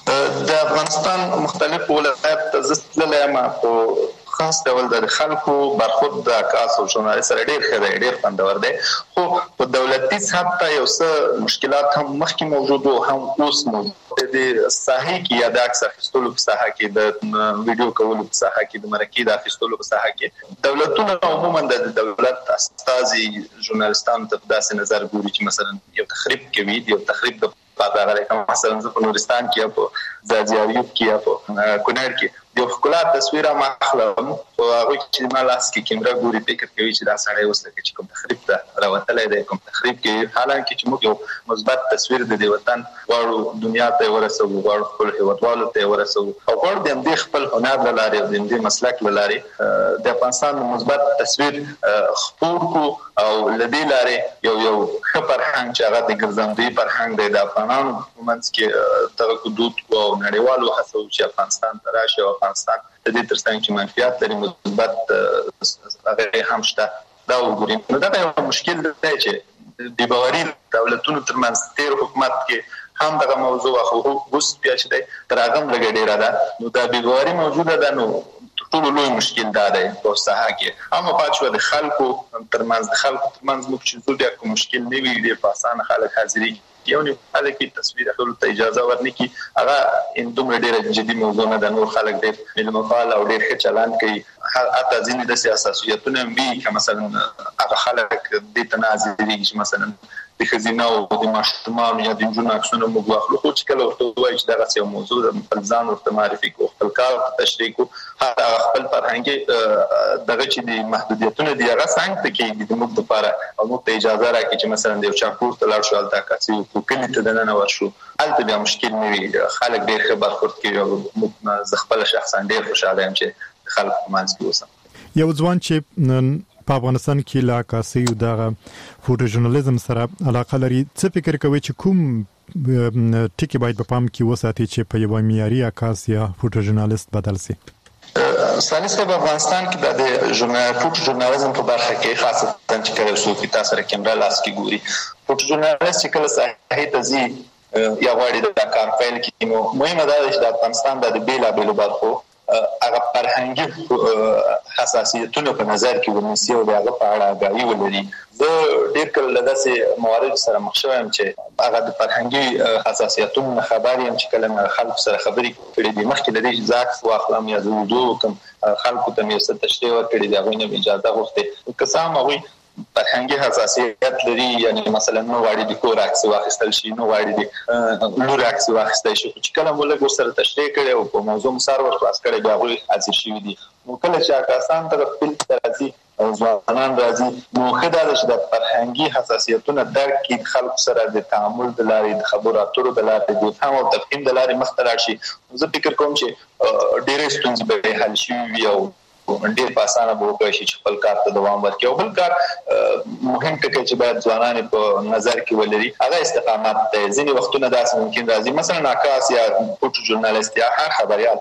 د افغانستان مختلف ولایت ته زستلل ما په خاص ډول د خلکو برخورد د عکاس او ژورنالیست سره ډېر ښه دی ډېر خوندور دی خو په دولتي سطح ته یو څه مشکلات هم مخکې موجود او هم اوس موجود دي ساحې کې یا د عکس اخیستلو په ساحه کې د ویډیو کولو په ساحه کې د مرکې د اخیستلو په ساحه کې دولتونه عموما د دولت استازي ژورنالیستانو ته داسې نظر ګوري چې مثلا یو تخریب کوي یو تخریب د پاتاغه مثلا په نورستان کې په زاجیاریوب کې په کونړ کې یو خپل تصویر ما خلم او هغه چې ما لاس کې کیمرا ګوري فکر کوي چې دا سړی اوس کې کوم تخریب ته راوتلې ده کوم تخریب کې حالانکه چې موږ یو مثبت تصویر د دې وطن واړو دنیا ته ورسو واړو خپل هیوادوالو ته ورسو او ور د خپل هنر لاره د دې مسلک لاره د افغانستان مثبت تصویر خپور کو او لدی لاره یو خبر هنګ چې هغه د ګرځندوی فرهنګ د افغانانو ومنځ کې دغه حدود او نړیوالو هڅو چې افغانستان ته راشي او افغانستان د دې ترڅنګ چې منفیات لري مثبت هغه هم شته دا وګورئ نو دا یو مشکل دی چې د باوري دولتونو ترمنځ تیر حکومت کې هم دغه موضوع خو اوس بیا چې دی تر هغه لږ ډیره ده نو دا بیګواري موجوده ده نو ټول لوی مشکل دا دی په ساحه کې اما پاتې د خلکو ترمنځ موږ چې زو بیا کوم مشکل نه وي ډیر په اسانه خلک حاضري یو نه حاله کې تصویر اخلو ته اجازه ورنکي هغه ان دومره ډیره جدي موضوع نه ده نور خلک ډیر علم فعال او ډیر ښه چلند کوي حتی ځینې د سیاستونه وی که مثلا هغه خلک د تنازلي چې مثلا د خزینه او د ماشومان یا د جنونو عکسونه موږ واخلو خو چې کله ورته وایي چې دغه یو موضوع د خپل ځان ورته معرفي کو خپل کار تشریح کو حتی خپل فرهنګي دغه چې د محدودیتونه دی هغه څنګه کې د موږ لپاره او موږ ته اجازه راکړي چې مثلا د یو چاپور ته لاړ شو الته کاسي او کلی ته دننه ورشو الته بیا مشکل نه وي خلک ډېر ښه برخورد کوي او موږ زه خپل شخصا ډېر خوشاله یم چې خلک په منځ کې اوسم یو ځوان چې په افغانستان کې لا کاسي او دغه فوټو ژورنالیزم سره علاقه لري څه فکر کوي چې کوم ټکی باید په پام کې وساتي چې په یو معیاري عکاس یا فوټو ژورنالیست بدل شي سالس په افغانستان کې د فوټو ژورنالیزم په برخه کې خاصه چې کله څوک تاسو سره کیمرا لاس کې ګوري فوټو ژورنالیست چې کله صحیح تزي یا غواړي د کار فایل کې نو مهمه ده چې د افغانستان د بیلا بیلو برخو هغه فرهنګي حساسیتونه په نظر کې ونیسي او هغه په اړه آگاهي ولري. زه ډېر کله داسې موارد سره مخ شوم چې هغه د فرهنګي حساسیتونو خبر یم چې کله خلکو سره خبرې کړې دي مخکې د دې ځاک واخلم یا زه وضو کوم خلکو ته مې څه تشریح ورکړې دي هغوی نه اجازه غوښتې که څه هم هغوی فرهنګي حساسیت لري یعنی مثلا نو غواړي د کور عکس واخیستل شي نو غواړي د لور عکس واخیستل شي چې کله موږ له سره تشریح کړي او په موضوع مسار ورخلاص کړي بیا هغوی حاضر شوي دي. نو کله چې کسان ته خپل راځي او ځوانان راځي نو خدای د فرهنګي حساسیتونو درک کې خلکو سره د تعامل د لارې د خبرو اترو د لارې د فهم او تفهیم د لارې مخ ته راشي. زه فکر کوم چې ډېرې ستونزې به حل شي او ډېر په اسانه به وکړي چې خپل کار ته دوام ورکړي. او بل کار مهم ټکی چې باید ځوانان په نظر کې ولري هغه استقامت دی. ځینې وختونه داسې ممکن راځي مثلا عکاس یا فوټو ژورنالیست یا هر خبریال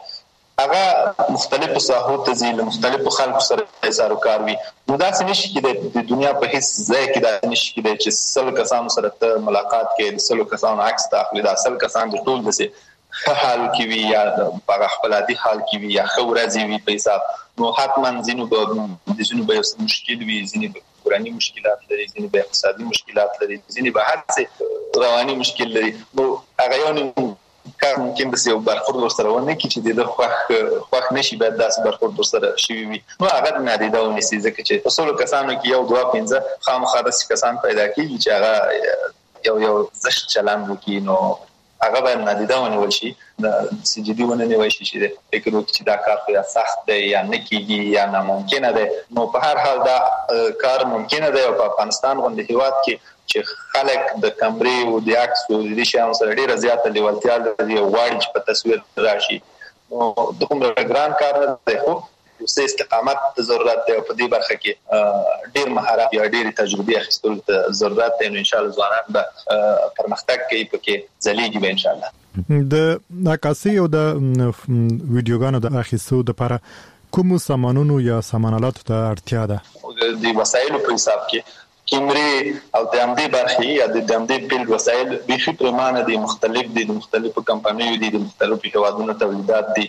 هغه مختلفو ساحو ته ځي له مختلفو خلکو سره اظهار وکړ وي نو داسې نشي کېدای د دنیا په هیڅ ځای کې داسې نشي کېدای چې 100 کسانو سره ته ملاقات کې 100 کسانو عکس ته اخلي دا 100 کسان د ټول دسې حال کې وي یا په خپل عادي حال کې وي یا خو راځي وي په حساب نو حتما ځینو به مشکل وي ځینې به کورني مشکلات لري ځینې به اقتصادي مشکلات لري ځینې به هر څه رواني مشکل لري. نو هغه یو کار ممکن د یو برخورد ورسره ونه کړي چې د خوښ نشي باید داسې برخورد ورسره شوي وي نو هغه نادیده ونیسي ځکه چې په 100 کسانو کې یو 2-5 خامخا داسې کسان پیدا کېږي چې هغه یو زشت چلند وکړي نو هغه باید نادیده ونیول شي د جدي ونه نیول شي چې فکر وکړي چې دا کار خو یا سخت دی یا نه کېږي یا ناممکنه دی. نو په هر حال دا کار ممکنه دی او په افغانستان غوندې هېواد کې چې خلک د کمرې او د عکس او د شیانو سره ډېره زیاته لیوالتیا لري او غواړي چې په تصویر راشي نو دومره ګران کار نه دی خو څه استقامت ته ضرورت دی او په دې برخه کې ډېر مهارت یا ډېرې تجربې اخیستلو ته ضرورت دی. نو انشاءالله ځوانان به پرمختګ کوي پکې ځلیږي به انشاءالله. د عکاسۍ او د ویډیوګانو د اخیستو لپاره کوم سامانونو یا سامانالاتو ته اړتیا ده؟ د وسایلو په حساب کې کیمرې او د همدې برخې یا د همدې فیلډ وسایل بیخي پرمانه دي مختلف دي د مختلفو کمپنیو دي د مختلفو هیوادونو تولیدات دي.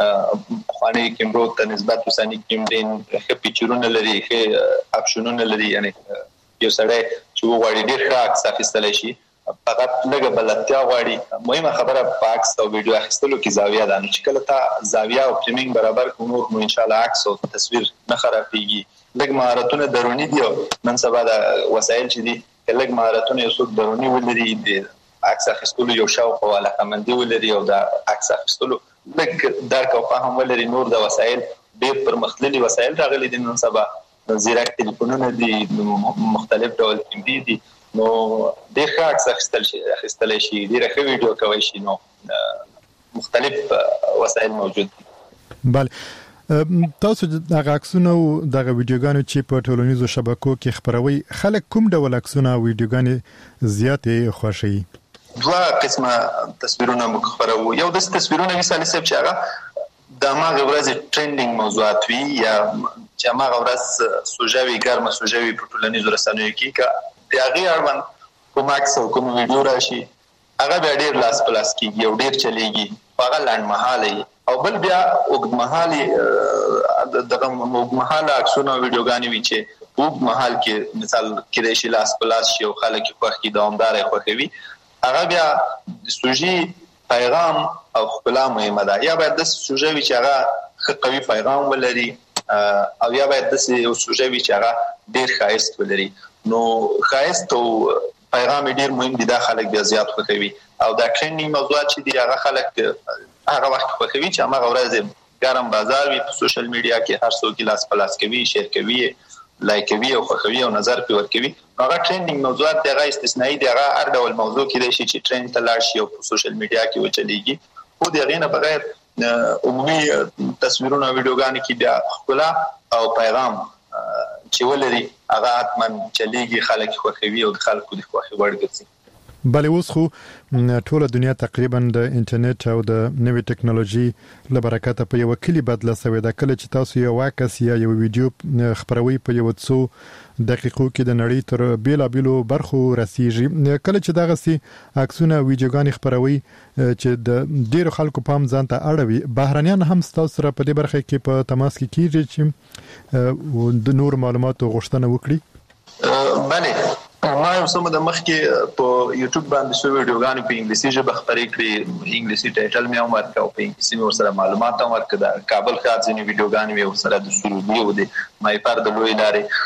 خواني کیمرو ته نسبت وسانی کیمرې ښه پیچرونه لري ښه اپشنونه لري یعنی یو سړی چې وغواړي ډېر ښه عکس اخیستلی شي فقط لږه بلدتیا غواړي. مهمه خبره په عکس او ویډیو اخیستلو کې زاویه ده نو چې کله تا زاویه او فریمینګ برابر کړو نو انشاءالله عکس او تصویر نه خرابېږي. لږ مهارتونه دروني دي او نن سبا د وسایل چې دي لږ مهارتونه یو څوک دروني ولري د عکس اخیستلو یو شوق او علاقمندي ولري او د عکس اخیستلو لږ درک او فهم ولري نور د وسایل ډېر پرمختللي وسایل راغلي دي نن سبا زیرک تلیفونونه دي مختلف ډول کیمرې دي نو ډېر ښه عکس اخیستلی شي ډېره ښه ویډیو کولی شي نو مختلف وسایل موجود دي. بله تاسو د عکسونو او د ویډیوګانو چې په ټولنیزو شبکو کې خبروي خلک کوم ډول عکسونه او ویډیوګانې زیاتې خوښوي؟ دوه قسمه تصویرونه موږ خبرو. یو د تصویرونه مثال صاحب چې هغه د هغه ورځې ټرندینګ موضوعات وي یا چې هغه ورځ سوژوي ګرمه سوژوي په ټولنیزو رسنیو کې کا د هغه اړوند کوم عکس او کوم ویډیو راشي هغه بیا ډېر لاس په لاس کېږي او ډېر چلیږي هغه لنډمهاله او بل بیا اوږدمهاله دغه اوږدمهاله عکسونه او ویډیوګانې وي چې اوږدمهال کې مثال کېدای شي لاس په لاس شي او خلک یې خوښ کړي دوامداره یې خوښوي هغه بیا د سوژې پیغام او ښکلا مهمه ده. یا باید داسې سوژه وي چې هغه ښه قوي پیغام ولري او یا باید داسې یو سوژه وي چې هغه ډېر ښایست ولري. نو ښایست او پیغام ډېر مهم دي دا خلک بیا زیات خوښوي او دا ټرینډینګ موضوعات چې دي هغه خلک هغه وخت خوښوي چې هغه ورځ ګرم بازار وي په سوشل میډیا کې هر څوک لاس په لاس کوي شیر کوي لایک کوي او خوښوي او نظر پې ورکوي. هغه ټرینډینګ موضوعات دي هغه استثنایی دي هغه هر ډول موضوع کېدای شي چې ټرینډ ته لاړ شي او په سوشل میډیا کې وچلیږي خو د هغې نه بغیر عمومي تصویرونه او ویډیوګانې کې بیا ښکلا او پیغام چې ولري هغه حتما چلیږي خلک خوښوي او د خلکو د خوښې وړ ګرځي. بل اوس خو ټوله دنیا تقریبا د انټرنیټ او د نوې ټکنالوژي له برکته په یو کلی بدله شوې ده. کله چې تاسو یو واکس یا یو ویډیو خبروي په یو څو دقیقو کې د نړۍ تر بیلابیلو برخو رسیږي. کله چې دغه سي عکسونه ویډیوګان خبروي چې د ډیرو خلکو پام ځان ته اړوي، بهرنیان هم تاسو سره په دې برخه کې په تماس کې کیږي چې د نور معلوماتو غوښتنه وکړي. بله ما یو سم د مخ کې په یوټیوب باندې شو ویډیوګانې په انګلیسي ژبه خبرې کړې، انګلیسي ټایټل مې هم ورکړ او په انګلیسي مې ورسره معلومات هم ورکړ. د کابل ښار ځینې ویډیوګانې مې ورسره د سروبي او د مایپر د لوی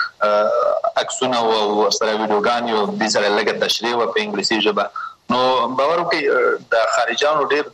لارې عکسونه او ورسره ویډیوګانې او د سره لږه تشریح و په انګلیسي ژبه. نو باور وکړئ د خارجانو ډېر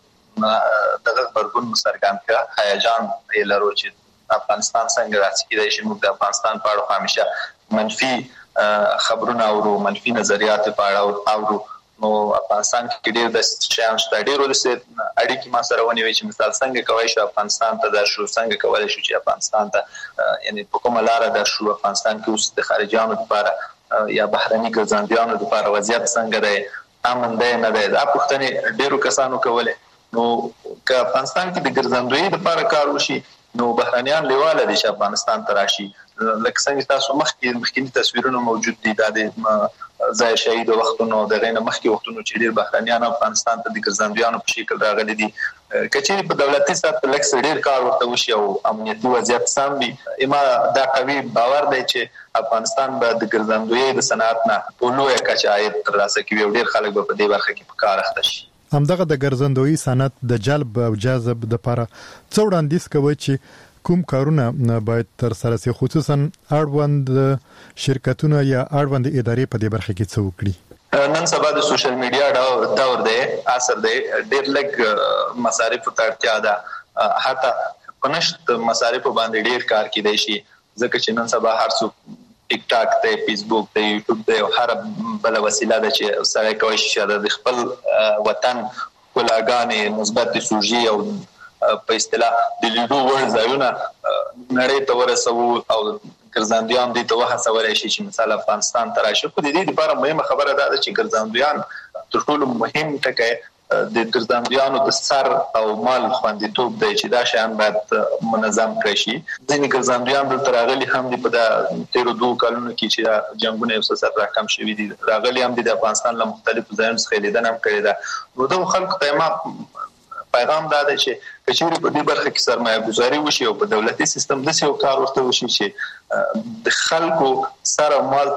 دغه خبرګون څرګند کړ، هیجان یې لرو چې افغانستان څنګه راځي. کېدای شي موږ د افغانستان په اړه همیشه منفي خبرونه او منفي نظریات په اړه اورو. نو افغانستان کې ډېر د شیان شته، ډېر ولسه اړیکې ما سره ونیوي چې مثال څنګه کوي چې افغانستان ته د شو، څنګه کولای شو چې افغانستان ته یعنی په کومه لار د شو افغانستان کې اوس د خارجانو لپاره یا بهرني ګرځندویانو لپاره وضعیت څنګه دی، امن دی نه دی. دا پوښتنې ډېرو کسانو کولې. نو که افغانستان کې د ګرځندوی لپاره کار وشي نو بهرنیان لیواله دي چې افغانستان ته راشي. لکه څنګه تاسو مخکې تصویرونه موجود دي د ځای شهید وختونو د غینه مخکې وختونو چې ډیر بهرنیان افغانستان ته د ګرځندویانو په شکل راغلي دي. کچېرې په دولتي سطح لکس ډیر کار ورته وشي او امنیتي وضعیت سم وي، اما دا قوي باور دی چې افغانستان به د ګرځندوی د صنعت نه په لویه کچه عاید ترلاسه کوي او ډیر خلک به په دې برخه کې په کار اخته شي. همدغه د ګرځندوی صنعت د جلب او جذب لپاره څو وړاندیز کوي چې کوم کارونه باید تر سره شي، خصوصا اړوند شرکتونه یا اړوند ادارې په دې برخه کې څه وکړي؟ نن سبا د سوشل میډیا دور دی، اثر دی، ډېر لږ مصارف ته اړتیا ده، حتی پنشت مصارف باندې ډېر کار کیدای شي، ځکه چې نن سبا هر څوک ټیک ټاک ته، فیسبوک ته، یوټیوب ته او هر بل وسیله ده چې سره کوي چې د خپل وطن کلاګانې مثبت سوژي او په اصطلاح د لیدو وړ ځایونه نړۍ ته ورسوي او ګرځندویان دې ته وهڅولی شي چې مثلا افغانستان ته راشي. خو د دې لپاره مهمه خبره ده چې ګرځندویان تر ټولو مهم ټکی د ګرځندویانو د سر او مال خوندیتوب دی چې دا شیان باید منظم کړی شي. ځینې ګرځندویان دلته راغلي هم دي په د تیرو 2 کلونو کې چې جنګونه یو څه سره راکم شوي دي، راغلي هم دي د افغانستان له مختلفو ځایونو څخه لیدنه هم کړې ده. نو دغو خلکو ته ما پیغام دا دی چې کچېرې په دې برخه کې سرمایه ګذاري وشي او په دولتي سیستم داسې یو کار ورته وشي چې د خلکو سر او مال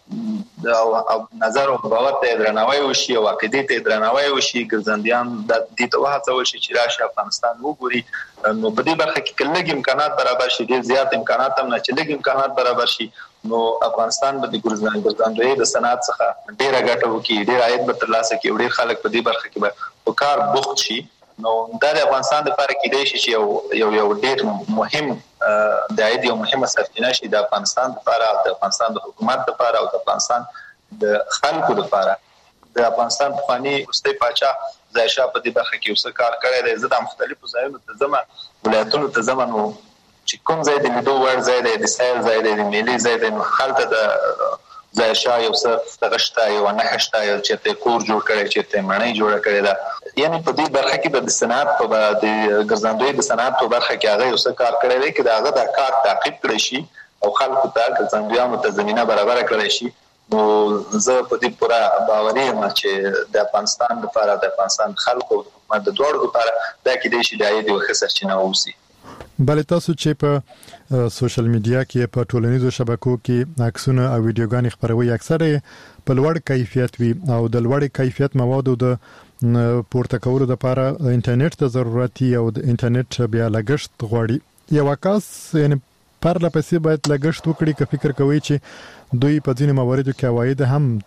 ته او نظر او باور ته درناوی وشي او عقیدې ته درناوی وشي، ګرځندویان د دې ته وهڅول شي چې راشي افغانستان وګوري. نو په دې برخه کې لږ امکانات برابر شي، ډېر زیات امکانات هم نه چې لږ امکانات برابر شي، نو افغانستان به د ګرځندوی د صنعت څخه ډېره ګټه وکړي، ډېر عاید به ترلاسه کړي او ډېر خلک په دې برخه کې به په کار بوخت شي. نو دا د افغانستان لپاره کېدای شي چې یو ډېر مهم د عاید یو مهمه سرچینه شي د افغانستان لپاره، د افغانستان د حکومت لپاره او د افغانستان د خلکو لپاره. د افغانستان پخواني وروستی پاچا ظاهرشاه په دې برخه کې اوس کار کړی دی. زه د مختلفو ځایونو ته ځم، ولایتونو ته ځم، نو چې کوم ځای د لیدو وړ ځای دی، د سیل ځای دی، د میلې ځای دی، نو هلته د ظاهرشاه یو څه دغه شته، یو نښه شته، یو چېرته کور جوړ کړی، چېرته ماڼۍ جوړه کړې ده. یعنې په دې برخه کې د صنعت په د ګرځندوی د صنعت په برخه کې هغه یو څه کار کړی دی چې د هغه دا کار تعقیب کړی شي او خلکو ته ګرځندویانو ته زمینه برابره کړی شي. نو زه په دې پوره باوري یم چې د افغانستان لپاره، د افغانستان خلکو او د حکومت د دواړو لپاره دا کېدای شي د عاید یوه ښه سرچینه واوسي. بل تاسو چې په سوشل میډیا کې په ټولنیزو شبکو کې عکسونه او ویډیوګانې خبروي، اکثره په لوړ کیفیت وي او د لوړ کیفیت موادو د پورته کولو لپاره انټرنیټ ته ضرورت او د انټرنیټ بیا لګښت غواړي. یو کس یعنی پرله پسې باید لګښت وکړي که فکر کوي چې دوی په ځینې مواردو کې عواید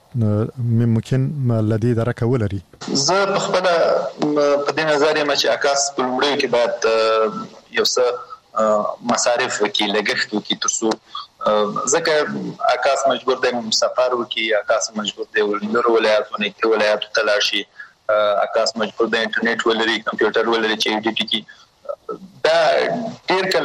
هم ممکن لدی درکه ولري. زه په خپل په دې نظر یم چې اکاس په لومړیو کې باید یو څه مصارف وکړي، لګښت وکړي، ترڅو ځکه اکاس مجبور دی سفر وکړي، اکاس مجبور دی لرو ولایاتو نږدې ولایاتو ته لاړ شي، اکاس مجبور دی انټرنیټ ولري، کمپیوټر ولري چې ایډیټ کړي. دا ډېر کله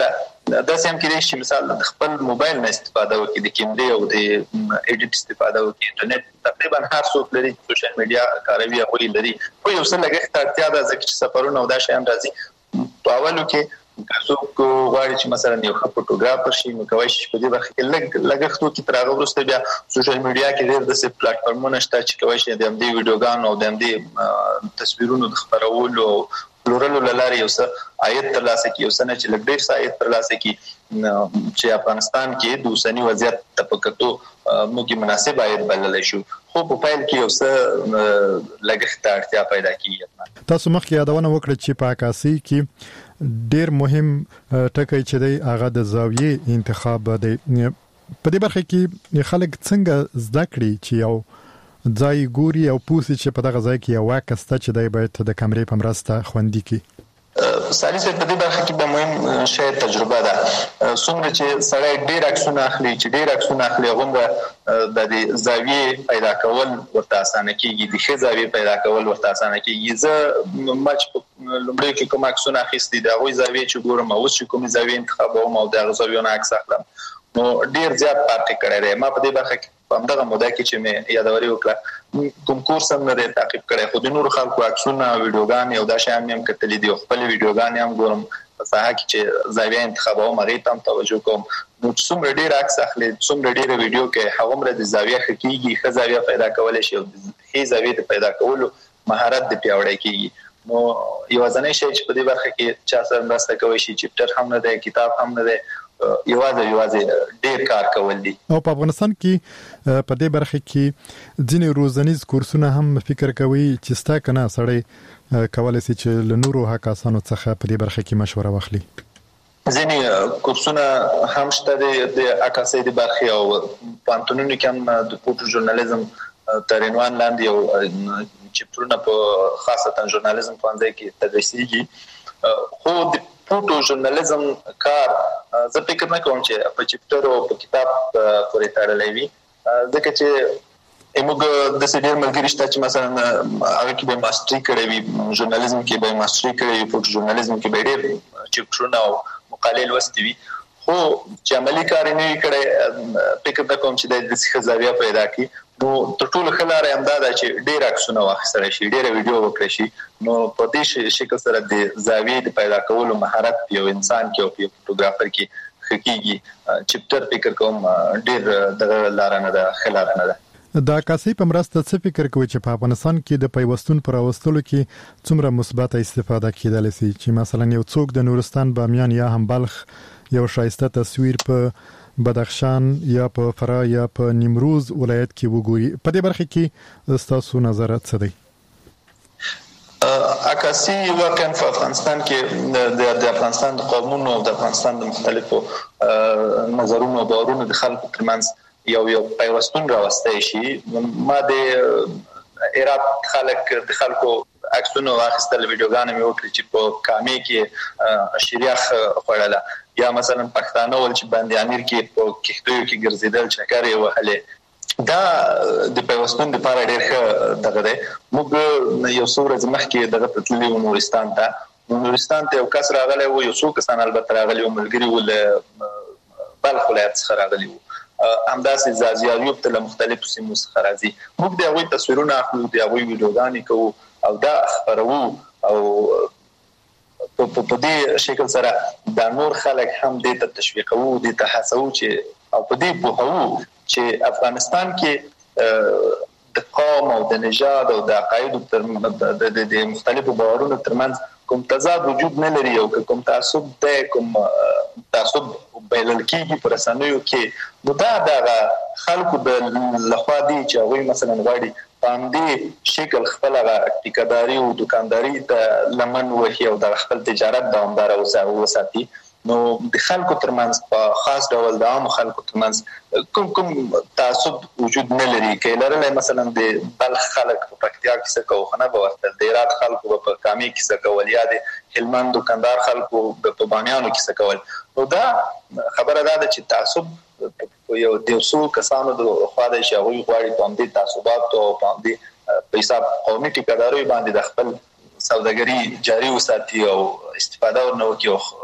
دا سم کې چې مثال د خپل موبایل نه استفاده وکړي د کیمرې او د ایډیټ استفاده وکړي انټرنیټ تقریبا هر څوک لري سوشل میډیا کاروي او لري خو یو څه لګښت اړتیا ده ځکه چې سفرونه او دا شیان راځي په اولو کې څوک غواړي چې مثلا یو ښه فوټوګرافر شي نو کوي چې په دې برخه کې لګښت وکړي تر هغه وروسته بیا سوشل میډیا کې ډېر داسې پلیټفارمونه شته چې کوي چې د همدې ویډیوګانو او د همدې تصویرونو د خپرولو او پلورلو لارې یو څه عاید ترلاسه کړي یو څه نه چې لږ ډېر څه عاید ترلاسه کړي چې افغانستان کې د اوسني وضعیت ته په کتو موږ مناسب عاید بللی شو خو په پیل کې یو څه لګښت اړتیا پیدا کیږي. تاسو مخکې یادونه وکړه چې په عکاسي کې ډیر مهم ټکی چې دی هغه د زاویې انتخاب دی. په دې برخه کې خلک څنګه زده کړي چې یو ځای ګوري او پوسي چې په دغه ځای کې یو عکس ته چې دی باید د کیمرې په مرسته خوندي کړي؟ سالي په دې برخه کې د مهم شی تجربه ده. څومره چې سړی ډیر عکسونه اخلي چې ډیر عکسونه اخلي غوښنه د دې زاویې پیدا کول ورته اسانه کیږي د ښه زاویې پیدا کول ورته اسانه کیږي. زه مچ لومړی کې کوم عکسونه اخیستي دا غوي زاویې چې ګورم او چې کوم زاویې انتخابوم او د زاویونو عکس اخلم نو ډیر زیات پارټي کړی دی. ما په دې برخه کې په همدغه موده کې چې مې یادوري وکړه کوم کورس هم نه تعقیب کړی خو د نور خلکو عکسونه ویډیوګانې او دا شیان مې هم کتلې دي او خپل ویډیوګانې هم ګورم په ساحه کې چې زاویه انتخابوم هغې ته هم توجه کوم نو څومره ډېر عکس اخلي څومره ډېره ویډیو کې هغومره د زاویه ښه کېږي ښه زاویه پیدا کولی شي او د ښې زاویې د پیدا کولو مهارت د پیاوړی کېږي. نو یوازینی شی چې په دې برخه کې چا سره مرسته کولی شي چپټر هم نه دی کتاب هم نه دی یوازې ډیر کار کول دي. او په افغانستان کې په دې برخه کې ځینې روزنیز کورسونه هم فکر کوي چې ستا کنه سړی کولای شي چې له نورو هکاسانو څخه په دې برخه کې مشوره واخلي. ځینې کورسونه هم شته د عکاسۍ د برخې او پوهنتونونو کې هم د فوټو ژورنالیزم تر عنوان لاندې یو چپټرونه په خاصتا ژورنالیزم پوهنځي کې تدریسیږي خو د فوټو ژورنالیزم کار زه فکر نه کوم چې په چپټر او په کتاب پورې تړلی وي ځکه چې موږ د ډېر ملګري شته چې مثلا هغه کې به ماستري کړی وي ژورنالیزم کې به ماستري کړی وي فوټو ژورنالیزم کې به ډېر چپټرونه او مقالې لوستې وي خو چې عملي کار یې نه وي کړی فکر نه کوم چې د ښه زاویه پیدا کړي. نو تر ټولو ښه لاره همدا ده چې ډېر عکسونه واخیستلی شي ډېره ویډیو وکړی شي نو په دې شکل سره د زاویې د پیدا کولو مهارت په یو انسان کې او په یو فوټوګرافر کې ښه کېږي. چپټر فکر کوم ډېر دغه لاره نه ده ښه لاره نه ده. د عکاسۍ په مرسته څه فکر کوي چې په افغانستان کې د پیوستون پر راوستلو کې څومره مثبته استفاده کېدلی شي چې مثلا یو څوک د نورستان بامیان یا هم بلخ یو شایسته تصویر په بدخشان یا په فراه یا په نیمروز ولایت کې وګوري په دې برخه کې تاسو نظر څه دی؟ عکاسي واقعا په افغانستان کې د افغانستان د قومونو او د افغانستان د مختلفو نظرونو او باورونو د خلکو ترمنځ یو پیوستون راوستی شي. ما د هرات د خلکو عکسونه واخیستل ویډیوګانې مې وکړې چې په کامې کې شریخ خوړله یا مثلا پښتانه ول چې باندې امیر کې په کښتیو کې ګرځیدل چکرې وهلې دا د پیوستون لپاره ډېر ښه دغه دی. موږ یو څو ورځې مخکې دغه ته تللي وو نورستان ته یو کس راغلی و یو څو کسان البته راغلي وو ملګري وو له بلخ ولایت څخه راغلي وو همداسې زازیاریوب ته له مختلفو سیمو څخه راځي. موږ د هغوی تصویرونه اخلو د هغوی ویډیوګانې کوو او دا خپروو او په دې شکل سره دا نور خلک هم دې ته تشویقوو دې ته هڅوو چې او په دې پوهوو چې افغانستان کې د قوم او د نژاد او د عقایدو د مختلفو باورونو ترمنځ کوم تضاد وجود نه لري او کوم تعصب دی کوم تعصب بلل کېږي په رسنیو کې نو دا دغه خلکو د لخوا دي چې هغوی مثلا غواړي په همدې شکل خپل ټیکهداري او دکانداري ته لمن وهي او د خپل تجارت دوامداره وساتي. نو د خلکو ترمنځ په خاص ډول د عامو خلکو ترمنځ کوم تعصب وجود نه لري. که لرلی مثلا د بلخ خلک په پکتیا کې څه کوخنه به ورتل د هرات خلکو به په کامې کې څه کول یا د هلمند کندهار خلکو به په بامیانو کې څه کول نو دا خبره دا ده چې تعصب یو د څو کسانو د خوا د شاوی غواړي په همدې تعصبات او په همدې په حساب قومي ټیکهداري باندې د خپل سوداګري جاري وساتي او استفاده ورنه وکړي او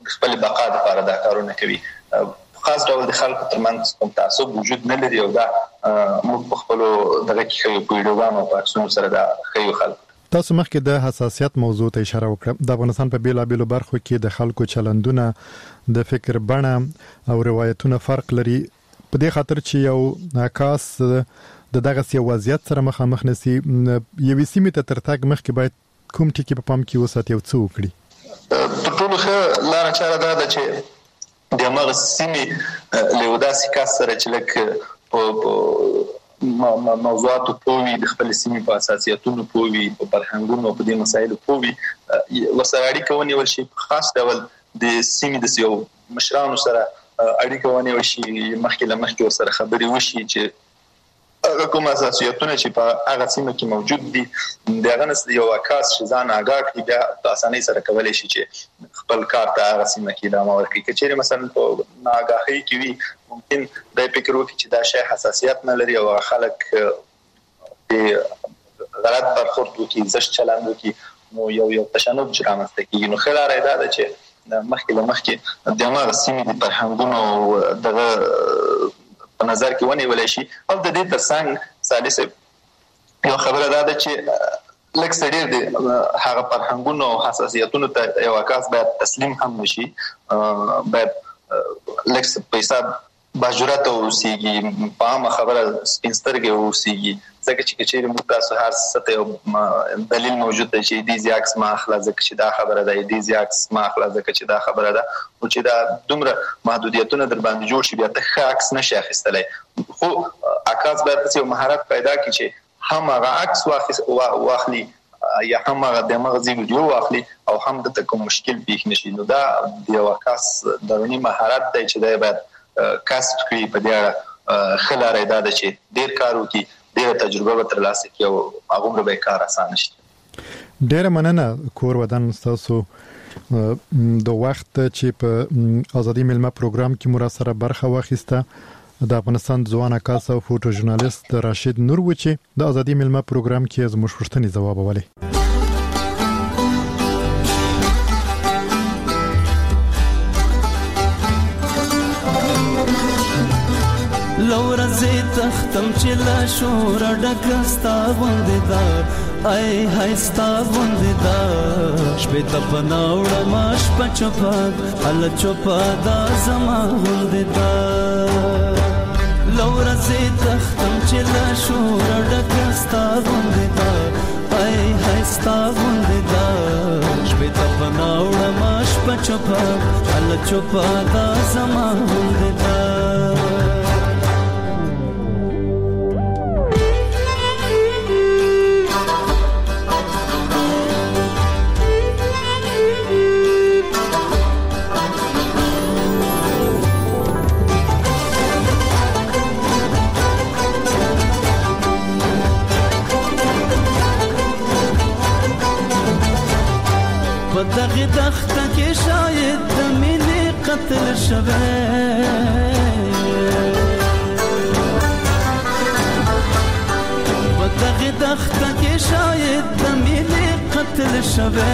خپل بقا لپاره دا کارونه کوي. خاص ډول د خلکو ترمنځ کوم تعصب وجود نه لري او دا موږ په خپل دغه کې په ویډیوګانو په عکسونو سره دا خیو خلک. تاسو مخکې د حساسیت موضوع ته اشاره وکړه. د افغانستان په بیلابېلو برخو کې د خلکو چلندونه د فکر بڼه او روایتونه فرق لري. په دې خاطر چې یو عکاس د دغه سی وضعیت سره مخامخ نسی یوې سیمې ته تر تګ مخکې باید کوم ټکی په پام کې وساتي او څه وکړي؟ تر ټولو ښه لاره چاره دا ده چې د هغه سیمې له داسې کس سره چې لکه موضوعاتو پوي د خپل سیمې په اساسیاتونو پوي په فرهنګونو په دې مسایلو پوي وسره اړیکه ونیول شي. خاص ډول د سیمې د یو مشرانو سره اړیکه ونیول شي، مخکې له مخکې سره خبرې وشي چې هغه کوم اساسیاتونه چې په هغه سیمه کې موجود دي دغه نس یو عکاس چې ځان آگاه کړي بیا په اسانۍ سره کولای شي چې خپل کار ته هغه سیمه کې ادامه ورکړي. کچېره مثلا په ناآگاهۍ کې وي ممکن د فکر وکړي چې دا شی حساسیت نه لري او خلک غلط برخورد وکړي، زشت چلند وکړي، نو یو تشنج رامنځته کیږي. نو خلاره دا ده چې مخکې له مخکې د هغه سیمې د فرهنګونو دغه په نظر کې ونیول شي. او د دې ترڅنګ ثالث یو خبره ده چې لکه سړی د هغه فرهنګونو او حساسیتونو ته یو عکاس باید تسلیم هم نشي، باید لکه پیسې باجرات اوسېږي، په عامه خبره سپینسترګې اوسېږي، ځکه چې کچېرې موږ تاسو هر څه ته دلیل موجود دی چې دې عکس ما اخلا ځکه چې دا خبره ده، دې عکس ما اخلا ځکه چې دا خبره ده، او چې دا دومره محدودیتونه در باندې جوړ شي بیا ته ښه عکس نشي اخیستلی. خو عکاس باید یو مهارت پیدا کړي چې هم هغه عکس واخلي یا هم هغه د مغزي ویډیو واخلي او هم د کوم مشکل پیښ نشي. نو دا د یو عکاس دغني مهارت دی چې دا باید کسب کړي. په دې خلاره دا ده چې ډیر کار وکړي، ډیر تجربه به ترلاسه کړي او هغه به کار آسان شي. ډیر مننه کور ودان تاسو د وخت چې په ازادي ملما پروګرام کې مو سره برخه واخیسته. د افغانستان ځوان عکاس او فوټو ژورنالیست راشد نور و چې د ازادي ملما پروګرام کې زموږ پوښتنې ځواب ولې. لورا زی تختم چې لا شور ډکستا غوندې دا ای هايستا غوندې دا شپې ته پناوړه ماش پچپا ال چوپا دا زما غوندې دا لورا زی تختم چې لا شور ډکستا غوندې دا ای هايستا غوندې دا شپې ته پناوړه ماش پچپا ال چوپا دا زما غوندې دا دغه دخته کې شاید د مینې قتل شوه په دغه دخته کې شاید د مینې قتل شوه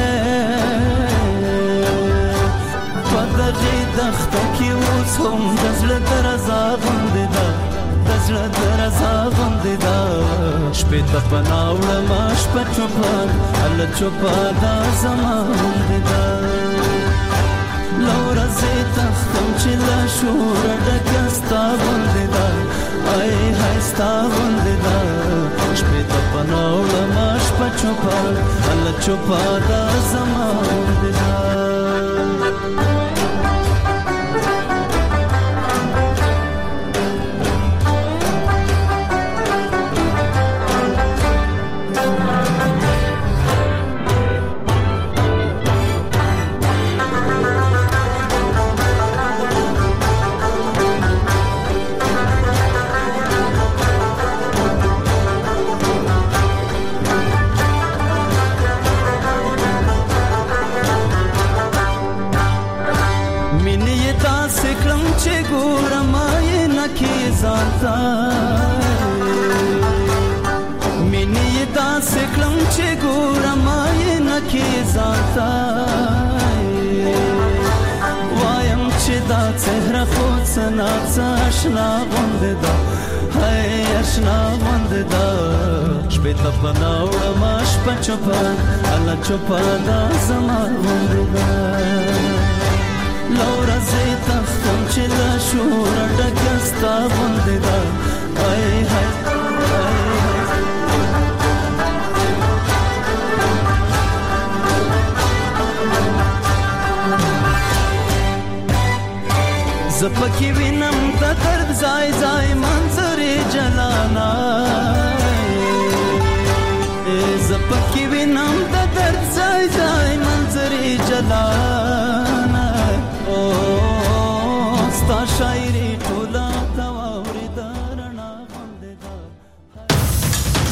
په دغه دخته کې اوس هم د زړه درزا غوندې ده د زړه درزا غوندې ده شپې ته پناوړه ما شپه چوپان الله چوپا دا زما غوندې ده لورا زی تختم چې لا شور ډکه ستا غوندې ده ای هاي ستا غوندې ده شپې ته پناوړه ما شپه چوپان الله چوپا دا زما غوندې ده مینې داسې کړم چې ګورم یې نه کې ځانته آشنا غوندې دا هاي آشنا غوندې دا شپې ته پناوړم شپه چوپه الله چوپه دا زما غوندې دا لورځې تختم چې له شوره ډکه ستا غوندې دا هاي هاي زپکی وینم د درد ځای ځای